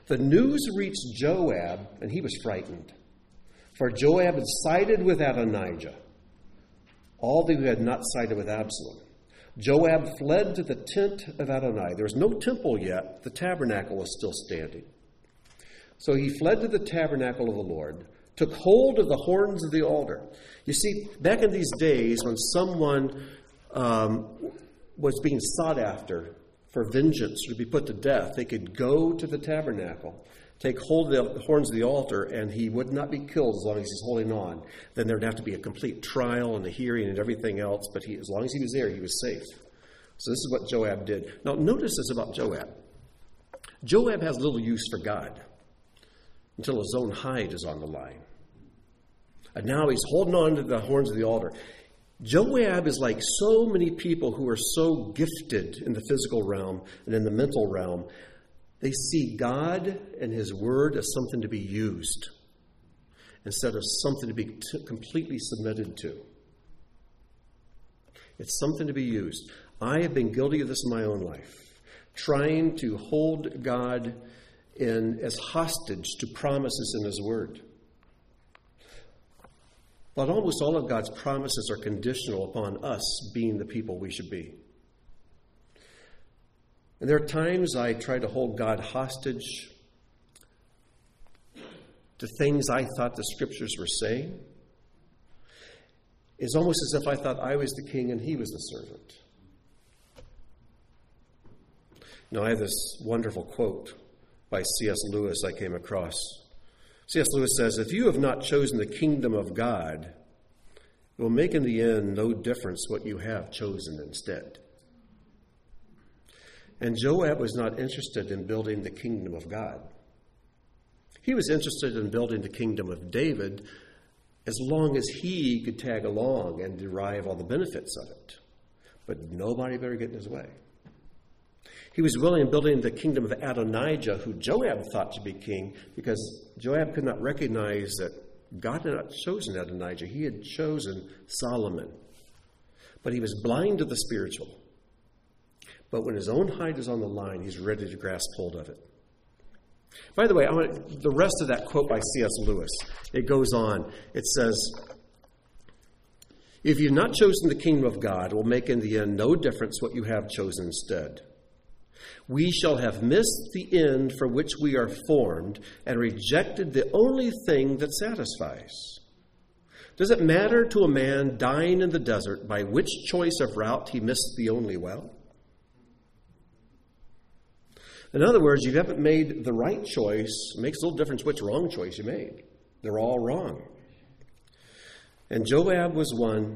The news reached Joab, and he was frightened. For Joab had sided with Adonijah, although he had not sided with Absalom. Joab fled to the tent of Adonai. There was no temple yet. The tabernacle was still standing. So he fled to the tabernacle of the Lord, took hold of the horns of the altar. You see, back in these days when someone um, was being sought after for vengeance to be put to death, they could go to the tabernacle, take hold of the horns of the altar, and he would not be killed as long as he's holding on. Then there would have to be a complete trial and a hearing and everything else, but he, as long as he was there, he was safe. So this is what Joab did. Now, notice this about Joab. Joab has little use for God until his own hide is on the line. And now he's holding on to the horns of the altar. Joab is like so many people who are so gifted in the physical realm and in the mental realm. They see God and his word as something to be used instead of something to be t- completely submitted to. It's something to be used. I have been guilty of this in my own life, trying to hold God in as hostage to promises in his word. But almost all of God's promises are conditional upon us being the people we should be. And there are times I try to hold God hostage to things I thought the scriptures were saying. It's almost as if I thought I was the king and he was the servant. Now, I have this wonderful quote by C S Lewis I came across. C S Lewis says, "If you have not chosen the kingdom of God, it will make in the end no difference what you have chosen instead." And Joab was not interested in building the kingdom of God. He was interested in building the kingdom of David as long as he could tag along and derive all the benefits of it. But nobody better get in his way. He was willing in building the kingdom of Adonijah, who Joab thought should be king, because Joab could not recognize that God had not chosen Adonijah. He had chosen Solomon. But he was blind to the spiritual. But when his own hide is on the line, he's ready to grasp hold of it. By the way, I want the rest of that quote by C S Lewis. It goes on. It says, "If you've not chosen the kingdom of God, it will make in the end no difference what you have chosen instead. We shall have missed the end for which we are formed and rejected the only thing that satisfies. Does it matter to a man dying in the desert by which choice of route he missed the only well?" In other words, you haven't made the right choice. It makes a little difference which wrong choice you made. They're all wrong. And Joab was one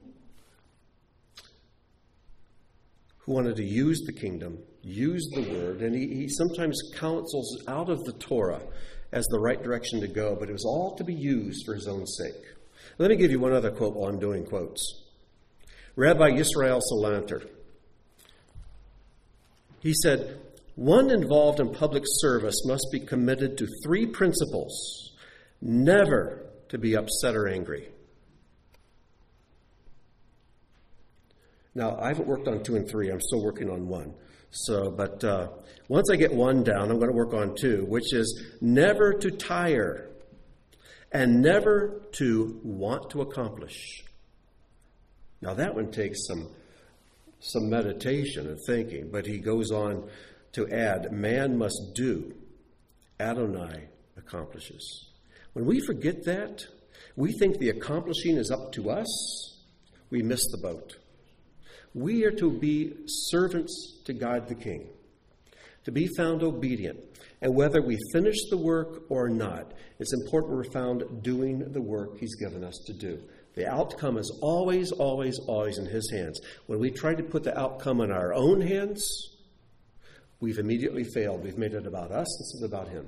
who wanted to use the kingdom, use the word, and he, he sometimes counsels out of the Torah as the right direction to go, but it was all to be used for his own sake. Let me give you one other quote while I'm doing quotes. Rabbi Yisrael Salanter, he said, "One involved in public service must be committed to three principles: never to be upset or angry." Now, I haven't worked on two and three. I'm still working on one. So, but uh, once I get one down, I'm going to work on two, which is never to tire and never to want to accomplish. Now, that one takes some some meditation and thinking, but he goes on to add, man must do, Adonai accomplishes. When we forget that, we think the accomplishing is up to us, we miss the boat. We are to be servants to God the King, to be found obedient. And whether we finish the work or not, it's important we're found doing the work he's given us to do. The outcome is always, always, always in his hands. When we try to put the outcome in our own hands, we've immediately failed. We've made it about us instead of about him.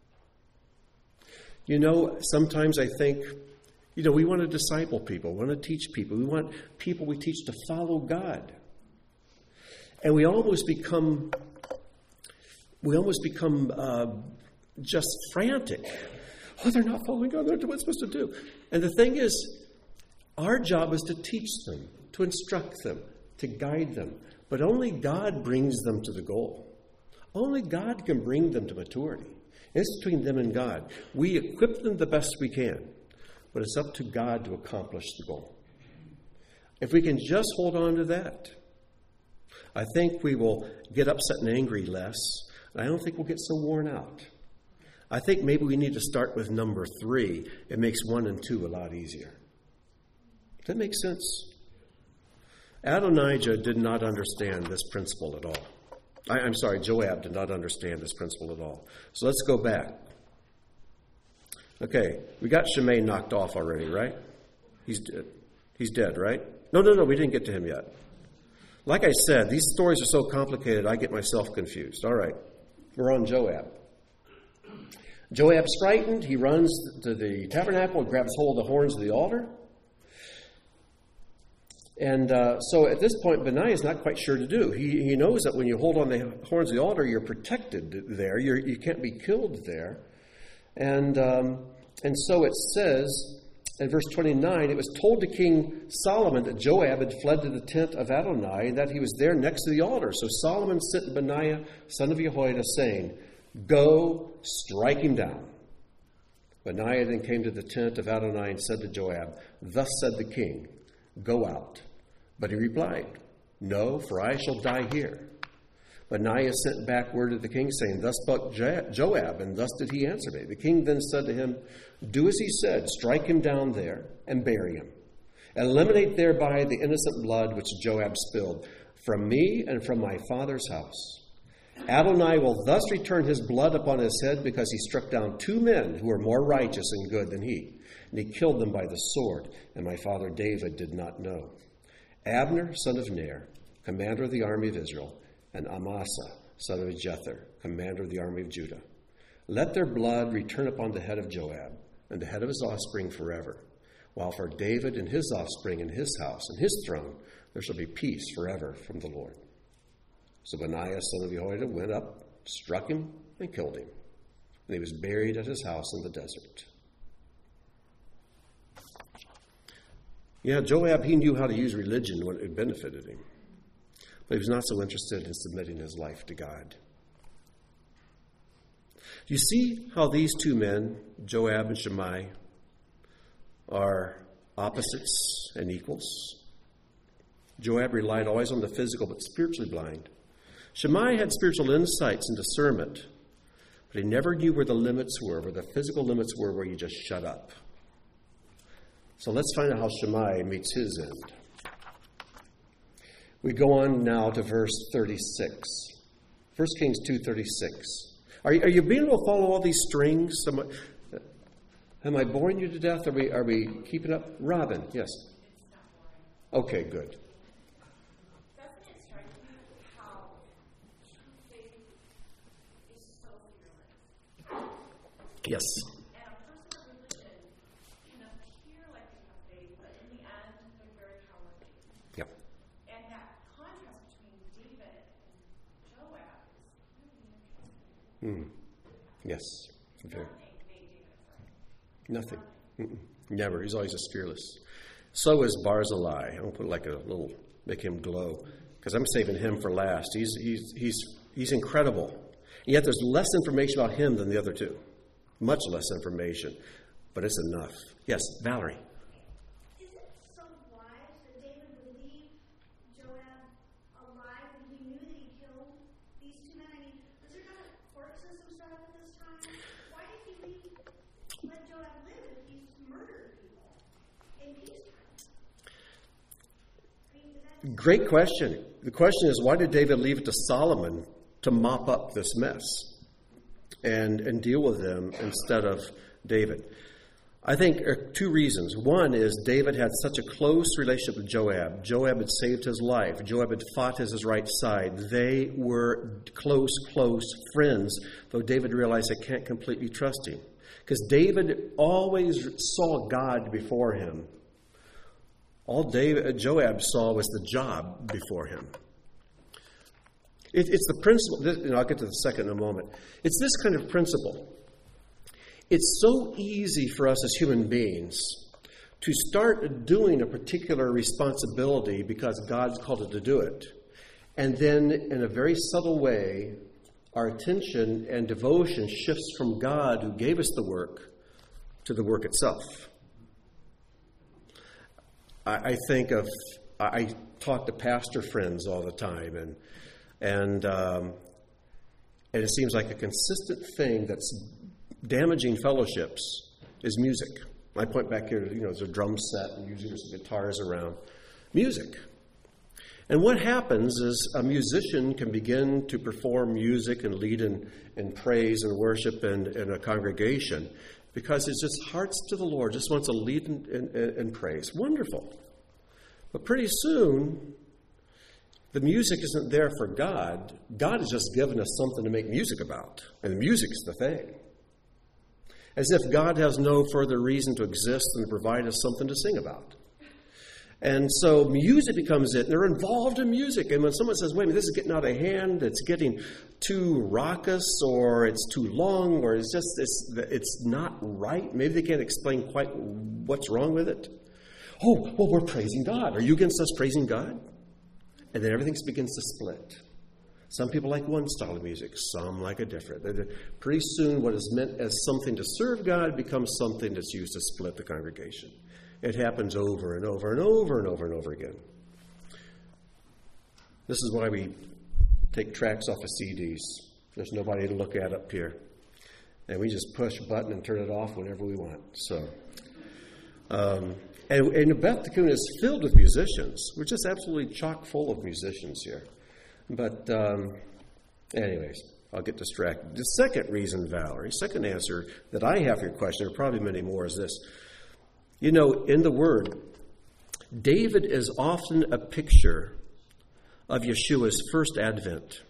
You know, sometimes I think, you know, we want to disciple people, we want to teach people. We want people we teach to follow God. And we almost become, we almost become uh, just frantic. Oh, they're not following God. They're not doing what they're supposed to do. And the thing is, our job is to teach them, to instruct them, to guide them. But only God brings them to the goal. Only God can bring them to maturity. It's between them and God. We equip them the best we can, but it's up to God to accomplish the goal. If we can just hold on to that, I think we will get upset and angry less, and I don't think we'll get so worn out. I think maybe we need to start with number three. It makes one and two a lot easier. Does that make sense? Adonijah did not understand this principle at all. I, I'm sorry, Joab did not understand this principle at all. So let's go back. Okay, we got Shimei knocked off already, right? He's dead. He's dead, right? No, no, no, we didn't get to him yet. Like I said, these stories are so complicated, I get myself confused. All right, we're on Joab. Joab's frightened. He runs to the tabernacle and grabs hold of the horns of the altar. And uh, so at this point, Benaiah is not quite sure to do. He he knows that when you hold on the horns of the altar, you're protected there. You're, you can't be killed there. And um, and so it says in verse twenty-nine, it was told to King Solomon that Joab had fled to the tent of Adonai and that he was there next to the altar. So Solomon sent Benaiah, son of Jehoiada, saying, "Go, strike him down." Benaiah then came to the tent of Adonai and said to Joab, "Thus said the king, go out." But he replied, "No, for I shall die here." Benaiah sent back word to the king, saying, "Thus spoke Joab, and thus did he answer me." The king then said to him, "Do as he said, strike him down there and bury him. Eliminate thereby the innocent blood which Joab spilled from me and from my father's house. Adonai will thus return his blood upon his head because he struck down two men who were more righteous and good than he, and he killed them by the sword, and my father David did not know. Abner, son of Ner, commander of the army of Israel, and Amasa, son of Jether, commander of the army of Judah. Let their blood return upon the head of Joab and the head of his offspring forever, while for David and his offspring and his house and his throne there shall be peace forever from the Lord." So Benaiah, son of Jehoiada, went up, struck him, and killed him. And he was buried at his house in the desert. Yeah, Joab, he knew how to use religion when it benefited him. But he was not so interested in submitting his life to God. Do you see how these two men, Joab and Shimei, are opposites and equals? Joab relied always on the physical, but spiritually blind. Shimei had spiritual insights and discernment, but he never knew where the limits were, where the physical limits were, where you just shut up. So let's find out how Shimei meets his end. We go on now to verse thirty-six. First Kings two thirty-six. Are you, are you being able to follow all these strings? Am I, am I boring you to death? Are we, are we keeping up? Robin, yes. It's not boring. Okay, good. Doesn't it strike you how true faith is so fearless? Yes. And a person of religion can appear like they have faith, but in the end, they're very cowardly. Yep. And that contrast between David and Joab is really interesting. Mm. Yes. Very. Nothing made David afraid. Nothing. Mm-mm. Never. He's always just fearless. So is Barzillai. I'm going to put like a little, make him glow, because I'm saving him for last. He's he's he's he's incredible. And yet there's less information about him than the other two. Much less information, but it's enough. Yes, Valerie. Is it so wise that David would leave Joab alive when he knew that he killed these two men? I mean, was there not a court system set up at this time? Why did he leave, let Joab live if he's murdered people in peacetime? I mean, that's Great question. The question is, why did David leave it to Solomon to mop up this mess and, and deal with them instead of David? I think there are two reasons. One is David had such a close relationship with Joab. Joab had saved his life. Joab had fought as his right side. They were close, close friends, though David realized I can't completely trust him. Because David always saw God before him. All David, Joab saw was the job before him. It, it's the principle, this, and I'll get to the second in a moment. It's this kind of principle. It's so easy for us as human beings to start doing a particular responsibility because God's called us to do it. And then, in a very subtle way, our attention and devotion shifts from God who gave us the work to the work itself. I, I think of, I talk to pastor friends all the time, and and um, and it seems like a consistent thing that's damaging fellowships is music. I point back here to, you know, there's a drum set and usually there's some guitars around. Music. And what happens is a musician can begin to perform music and lead in, in praise and worship in, in a congregation because it's just hearts to the Lord, just wants to lead in, in, in praise. Wonderful. But pretty soon, the music isn't there for God. God has just given us something to make music about. And the music's the thing. As if God has no further reason to exist than to provide us something to sing about. And so music becomes it. And they're involved in music. And when someone says, wait a minute, this is getting out of hand, it's getting too raucous, or it's too long, or it's just, it's, it's not right. Maybe they can't explain quite what's wrong with it. Oh, well, we're praising God. Are you against us praising God? And then everything begins to split. Some people like one style of music, some like a different. Pretty soon what is meant as something to serve God becomes something that's used to split the congregation. It happens over and over and over and over and over again. This is why we take tracks off of C Ds. There's nobody to look at up here. And we just push a button and turn it off whenever we want. So, um, and, and Beth Tikkun is filled with musicians. We're just absolutely chock full of musicians here. But um, anyways, I'll get distracted. The second reason, Valerie, second answer that I have for your question, there are probably many more, is this. You know, in the Word, David is often a picture of Yeshua's first advent.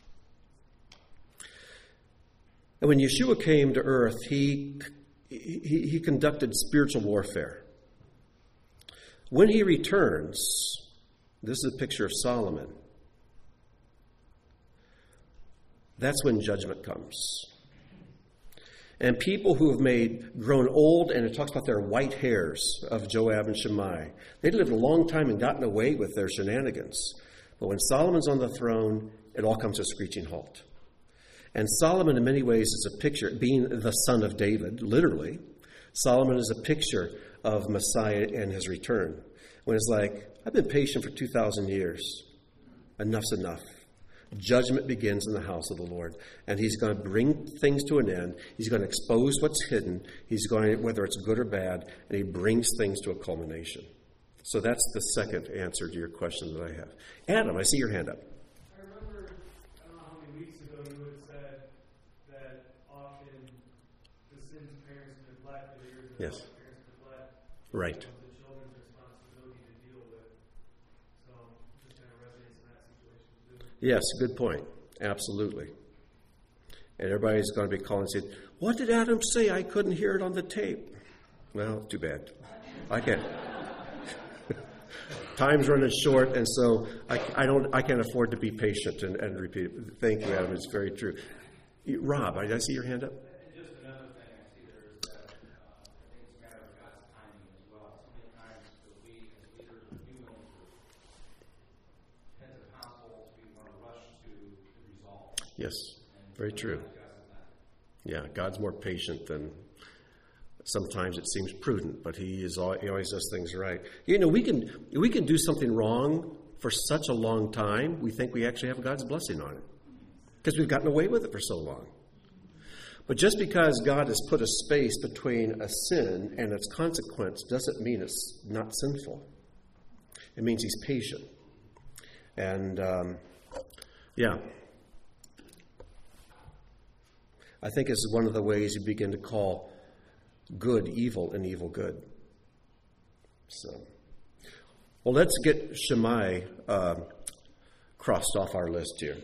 And when Yeshua came to earth, he, he, he conducted spiritual warfare. When he returns, this is a picture of Solomon. That's when judgment comes. And people who have made grown old, and it talks about their white hairs of Joab and Shimei. They'd lived a long time and gotten away with their shenanigans. But when Solomon's on the throne, it all comes to a screeching halt. And Solomon, in many ways, is a picture, being the son of David, literally. Solomon is a picture of Messiah and his return. When it's like, I've been patient for two thousand years. Enough's enough. Judgment begins in the house of the Lord. And he's going to bring things to an end. He's going to expose what's hidden. He's going to, whether it's good or bad, and he brings things to a culmination. So that's the second answer to your question that I have. Adam, I see your hand up. I remember, I don't know how many weeks ago you had said that often the sins parents neglect, or years Yes. parents neglect, Right. the children's responsibility to deal with. So just kind of resonates in that situation too. Yes, good point. Absolutely. And everybody's going to be calling and saying, what did Adam say? I couldn't hear it on the tape. Well, too bad. I can't. Time's running short, and so I, I don't. I can't afford to be patient and, and repeat it. Thank you, Adam. It's very true. Rob, I, I see your hand up. Just another thing I see there is that uh, I think it's a matter of God's timing as well. So many times that we as leaders or humans or heads of households, we want to rush to the result. Yes, very true. Yeah, God's more patient than sometimes it seems prudent, but he is all, he always does things right. You know, we can we can do something wrong for such a long time, we think we actually have God's blessing on it because we've gotten away with it for so long. But just because God has put a space between a sin and its consequence doesn't mean it's not sinful. It means he's patient. And, um, yeah. I think this is one of the ways you begin to call good evil and evil good. So, well, let's get Shimei uh, crossed off our list here.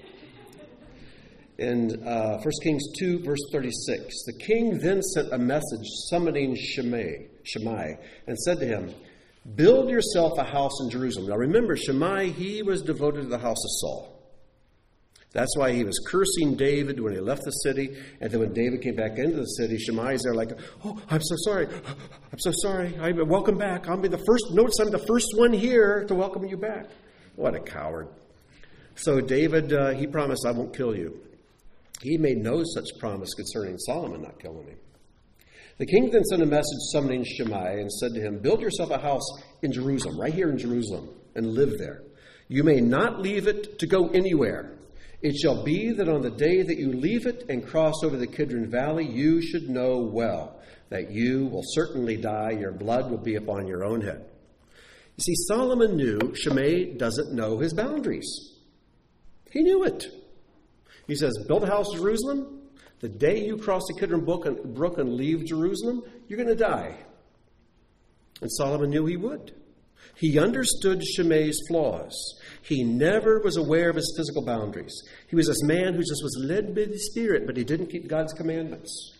In uh, First Kings two, verse thirty-six, the king then sent a message summoning Shimei, Shimei and said to him, build yourself a house in Jerusalem. Now remember, Shimei, he was devoted to the house of Saul. That's why he was cursing David when he left the city. And then when David came back into the city, Shimei's there like, oh, I'm so sorry. I'm so sorry. I, welcome back. I'll be the first. Notice I'm the first one here to welcome you back. What a coward. So David, uh, he promised, I won't kill you. He made no such promise concerning Solomon not killing him. The king then sent a message summoning Shimei and said to him, build yourself a house in Jerusalem, right here in Jerusalem, and live there. You may not leave it to go anywhere. It shall be that on the day that you leave it and cross over the Kidron Valley, you should know well that you will certainly die. Your blood will be upon your own head. You see, Solomon knew Shimei doesn't know his boundaries. He knew it. He says, build a house in Jerusalem. The day you cross the Kidron Brook and leave Jerusalem, you're going to die. And Solomon knew he would. He understood Shimei's flaws. He never was aware of his physical boundaries. He was this man who just was led by the Spirit, but he didn't keep God's commandments.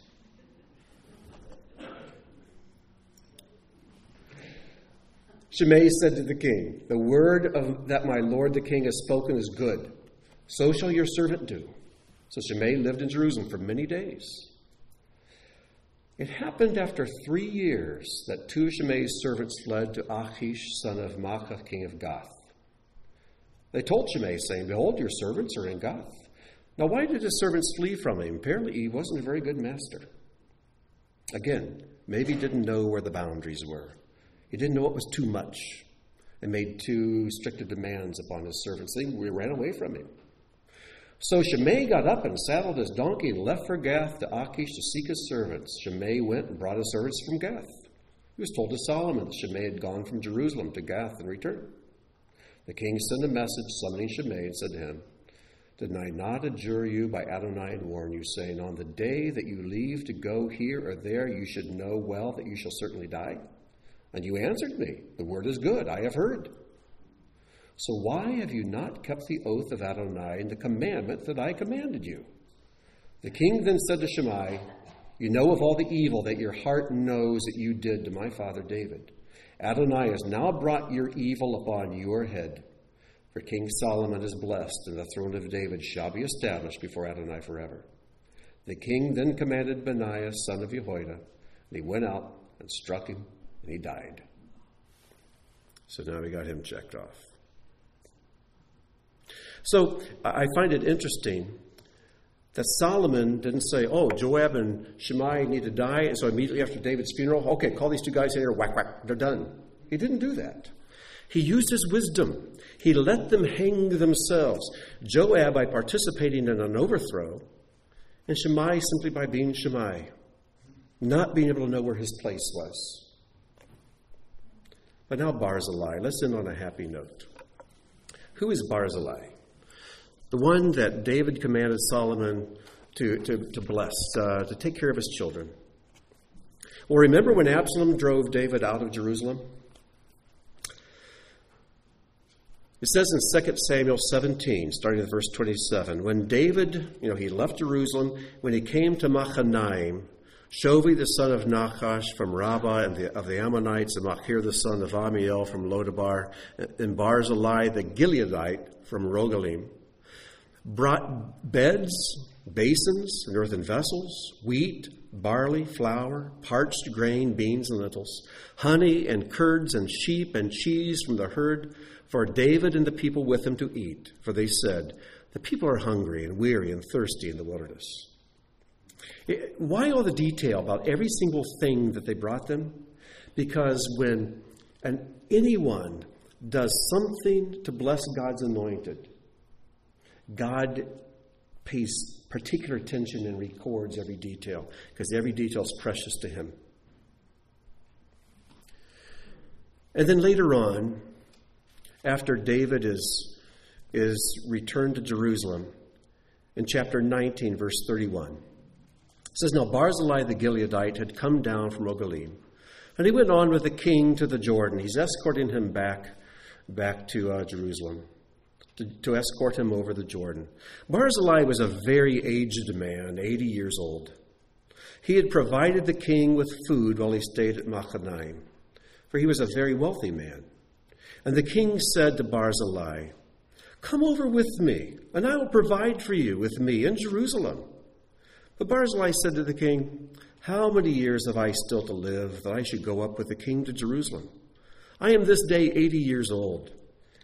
Shimei said to the king, the word of, that my lord the king has spoken is good. So shall your servant do. So Shimei lived in Jerusalem for many days. It happened after three years that two of Shimei's servants fled to Achish, son of Maachah, king of Gath. They told Shimei, saying, behold, your servants are in Gath. Now, why did his servants flee from him? Apparently, he wasn't a very good master. Again, maybe he didn't know where the boundaries were. He didn't know what was too much and made too strict demands upon his servants. They ran away from him. So Shimei got up and saddled his donkey and left for Gath to Achish to seek his servants. Shimei went and brought his servants from Gath. He was told to Solomon that Shimei had gone from Jerusalem to Gath and returned. The king sent a message summoning Shimei and said to him, did I not adjure you by Adonai and warn you, saying, on the day that you leave to go here or there, you should know well that you shall certainly die? And you answered me, the word is good, I have heard. So why have you not kept the oath of Adonai and the commandment that I commanded you? The king then said to Shimei, you know of all the evil that your heart knows that you did to my father David. Adonai has now brought your evil upon your head. For King Solomon is blessed, and the throne of David shall be established before Adonai forever. The king then commanded Benaiah, son of Jehoiada, and he went out and struck him, and he died. So now we got him checked off. So I find it interesting that Solomon didn't say, oh, Joab and Shimei need to die, and so immediately after David's funeral, okay, call these two guys in here, whack, whack, they're done. He didn't do that. He used his wisdom. He let them hang themselves. Joab by participating in an overthrow, and Shimei simply by being Shimei, not being able to know where his place was. But now Barzillai. Let's end on a happy note. Who is Barzillai? The one that David commanded Solomon to, to, to bless, uh, to take care of his children. Well, remember when Absalom drove David out of Jerusalem? It says in Second Samuel seventeen, starting at verse twenty-seven, when David, you know, he left Jerusalem, when he came to Machanaim, Shovi the son of Nachash from Rabbah and the, of the Ammonites, and Machir the son of Amiel from Lodabar, and Barzillai the Gileadite from Rogelim, brought beds, basins, and earthen vessels, wheat, barley, flour, parched grain, beans, and lentils, honey and curds and sheep and cheese from the herd, for David and the people with him to eat. For they said, the people are hungry and weary and thirsty in the wilderness. Why all the detail about every single thing that they brought them? Because when an, anyone does something to bless God's anointed, God pays particular attention and records every detail, because every detail is precious to him. And then later on, after David is, is returned to Jerusalem, in chapter nineteen, verse thirty-one, it says, now Barzillai the Gileadite had come down from Rogelim, and he went on with the king to the Jordan. He's escorting him back, back to uh, Jerusalem, to, to escort him over the Jordan. Barzillai was a very aged man, eighty years old. He had provided the king with food while he stayed at Machanaim, for he was a very wealthy man. And the king said to Barzillai, come over with me, and I will provide for you with me in Jerusalem. But Barzillai said to the king, how many years have I still to live that I should go up with the king to Jerusalem? I am this day eighty years old.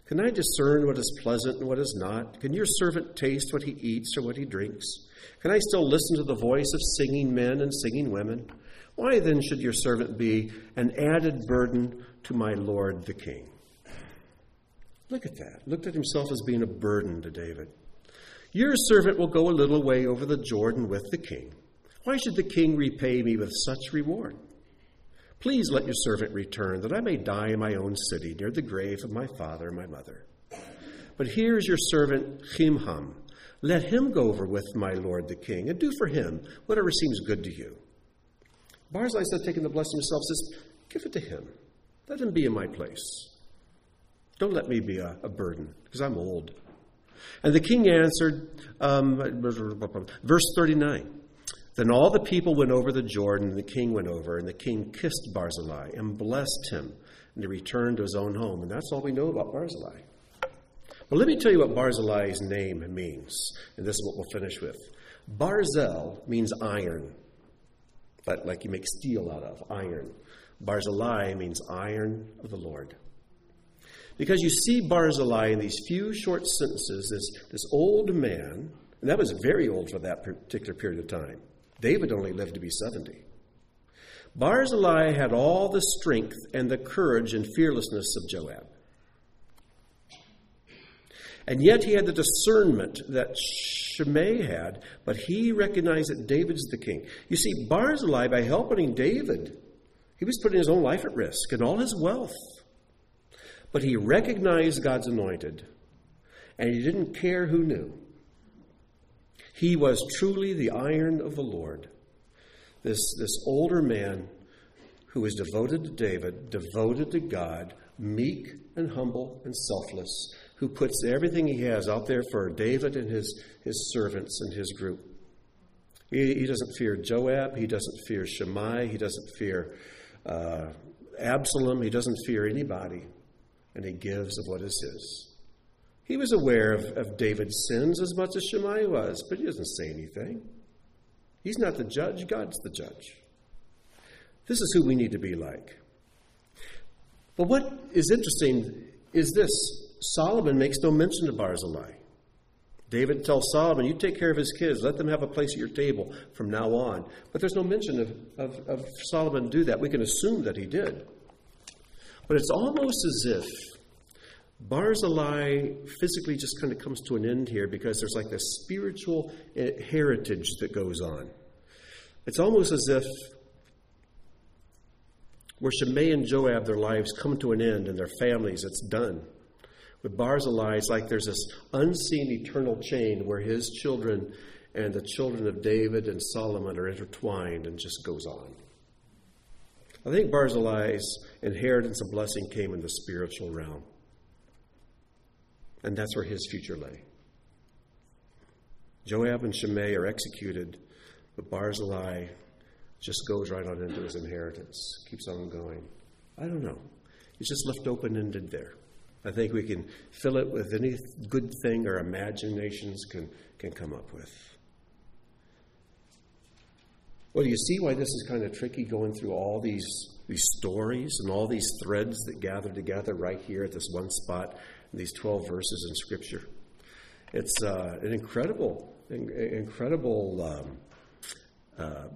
Can I discern what is pleasant and what is not? Can your servant taste what he eats or what he drinks? Can I still listen to the voice of singing men and singing women? Why then should your servant be an added burden to my Lord the king? Look at that. Looked at himself as being a burden to David. Your servant will go a little way over the Jordan with the king. Why should the king repay me with such reward? Please let your servant return, that I may die in my own city, near the grave of my father and my mother. But here is your servant Chimham. Let him go over with my lord the king, and do for him whatever seems good to you. Barzillai, instead of taking the blessing himself, says, give it to him. Let him be in my place. Don't let me be a, a burden, because I'm old. And the king answered, um, verse thirty-nine, then all the people went over the Jordan, and the king went over, and the king kissed Barzillai and blessed him, and he returned to his own home. And that's all we know about Barzillai. But let me tell you what Barzillai's name means, and this is what we'll finish with. Barzel means iron, but like you make steel out of, iron. Barzillai means iron of the Lord. Because you see Barzillai in these few short sentences, this, this old man, and that was very old for that particular period of time. David only lived to be seventy. Barzillai had all the strength and the courage and fearlessness of Joab. And yet he had the discernment that Shimei had, but he recognized that David's the king. You see, Barzillai, by helping David, he was putting his own life at risk and all his wealth. But he recognized God's anointed, and he didn't care who knew. He was truly the iron of the Lord. This, this older man who was devoted to David, devoted to God, meek and humble and selfless, who puts everything he has out there for David and his, his servants and his group. He, he doesn't fear Joab. He doesn't fear Shimei. He doesn't fear uh, Absalom. He doesn't fear anybody. And he gives of what is his. He was aware of, of David's sins as much as Shimei was, but he doesn't say anything. He's not the judge. God's the judge. This is who we need to be like. But what is interesting is this. Solomon makes no mention of Barzillai. David tells Solomon, you take care of his kids. Let them have a place at your table from now on. But there's no mention of, of, of Solomon do that. We can assume that he did. But it's almost as if Barzillai physically just kind of comes to an end here because there's like this spiritual heritage that goes on. It's almost as if where Shimei and Joab, their lives come to an end and their families, it's done. With Barzillai, it's like there's this unseen eternal chain where his children and the children of David and Solomon are intertwined and just goes on. I think Barzillai's inheritance and blessing came in the spiritual realm. And that's where his future lay. Joab and Shimei are executed, but Barzillai just goes right on into his inheritance, keeps on going. I don't know. It's just left open-ended there. I think we can fill it with any good thing our imaginations can, can come up with. Well, do you see why this is kind of tricky going through all these, these stories and all these threads that gather together right here at this one spot in these twelve verses in Scripture? It's uh, an incredible, incredible um, uh,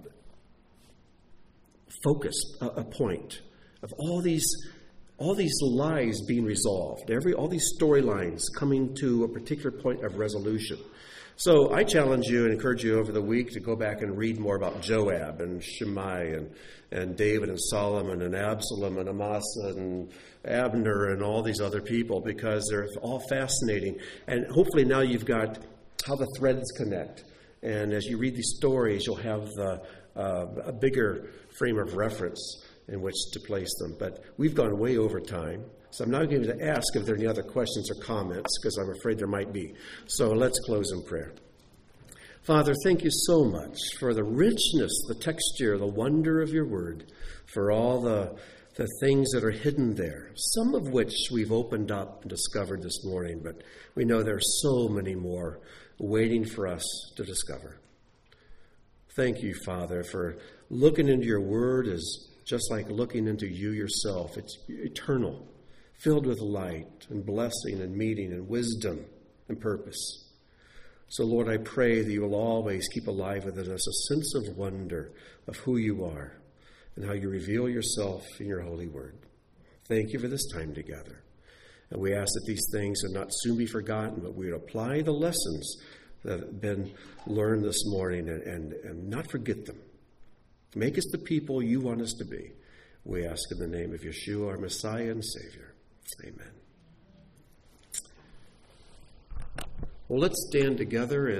focus, a, a point of all these all these lies being resolved, every all these storylines coming to a particular point of resolution. So I challenge you and encourage you over the week to go back and read more about Joab and Shimei and, and David and Solomon and Absalom and Amasa and Abner and all these other people, because they're all fascinating. And hopefully now you've got how the threads connect. And as you read these stories, you'll have the, uh, a bigger frame of reference in which to place them. But we've gone way over time. So I'm now going to ask if there are any other questions or comments, because I'm afraid there might be. So let's close in prayer. Father, thank you so much for the richness, the texture, the wonder of your word, for all the, the things that are hidden there, some of which we've opened up and discovered this morning, but we know there are so many more waiting for us to discover. Thank you, Father, for looking into your word as just like looking into you yourself. It's eternal. filled with light and blessing and meaning and wisdom and purpose. So, Lord, I pray that you will always keep alive within us a sense of wonder of who you are and how you reveal yourself in your holy word. Thank you for this time together. And we ask that these things would not soon be forgotten, but we would apply the lessons that have been learned this morning and, and, and not forget them. Make us the people you want us to be. We ask in the name of Yeshua, our Messiah and Savior. Amen. Well, let's stand together and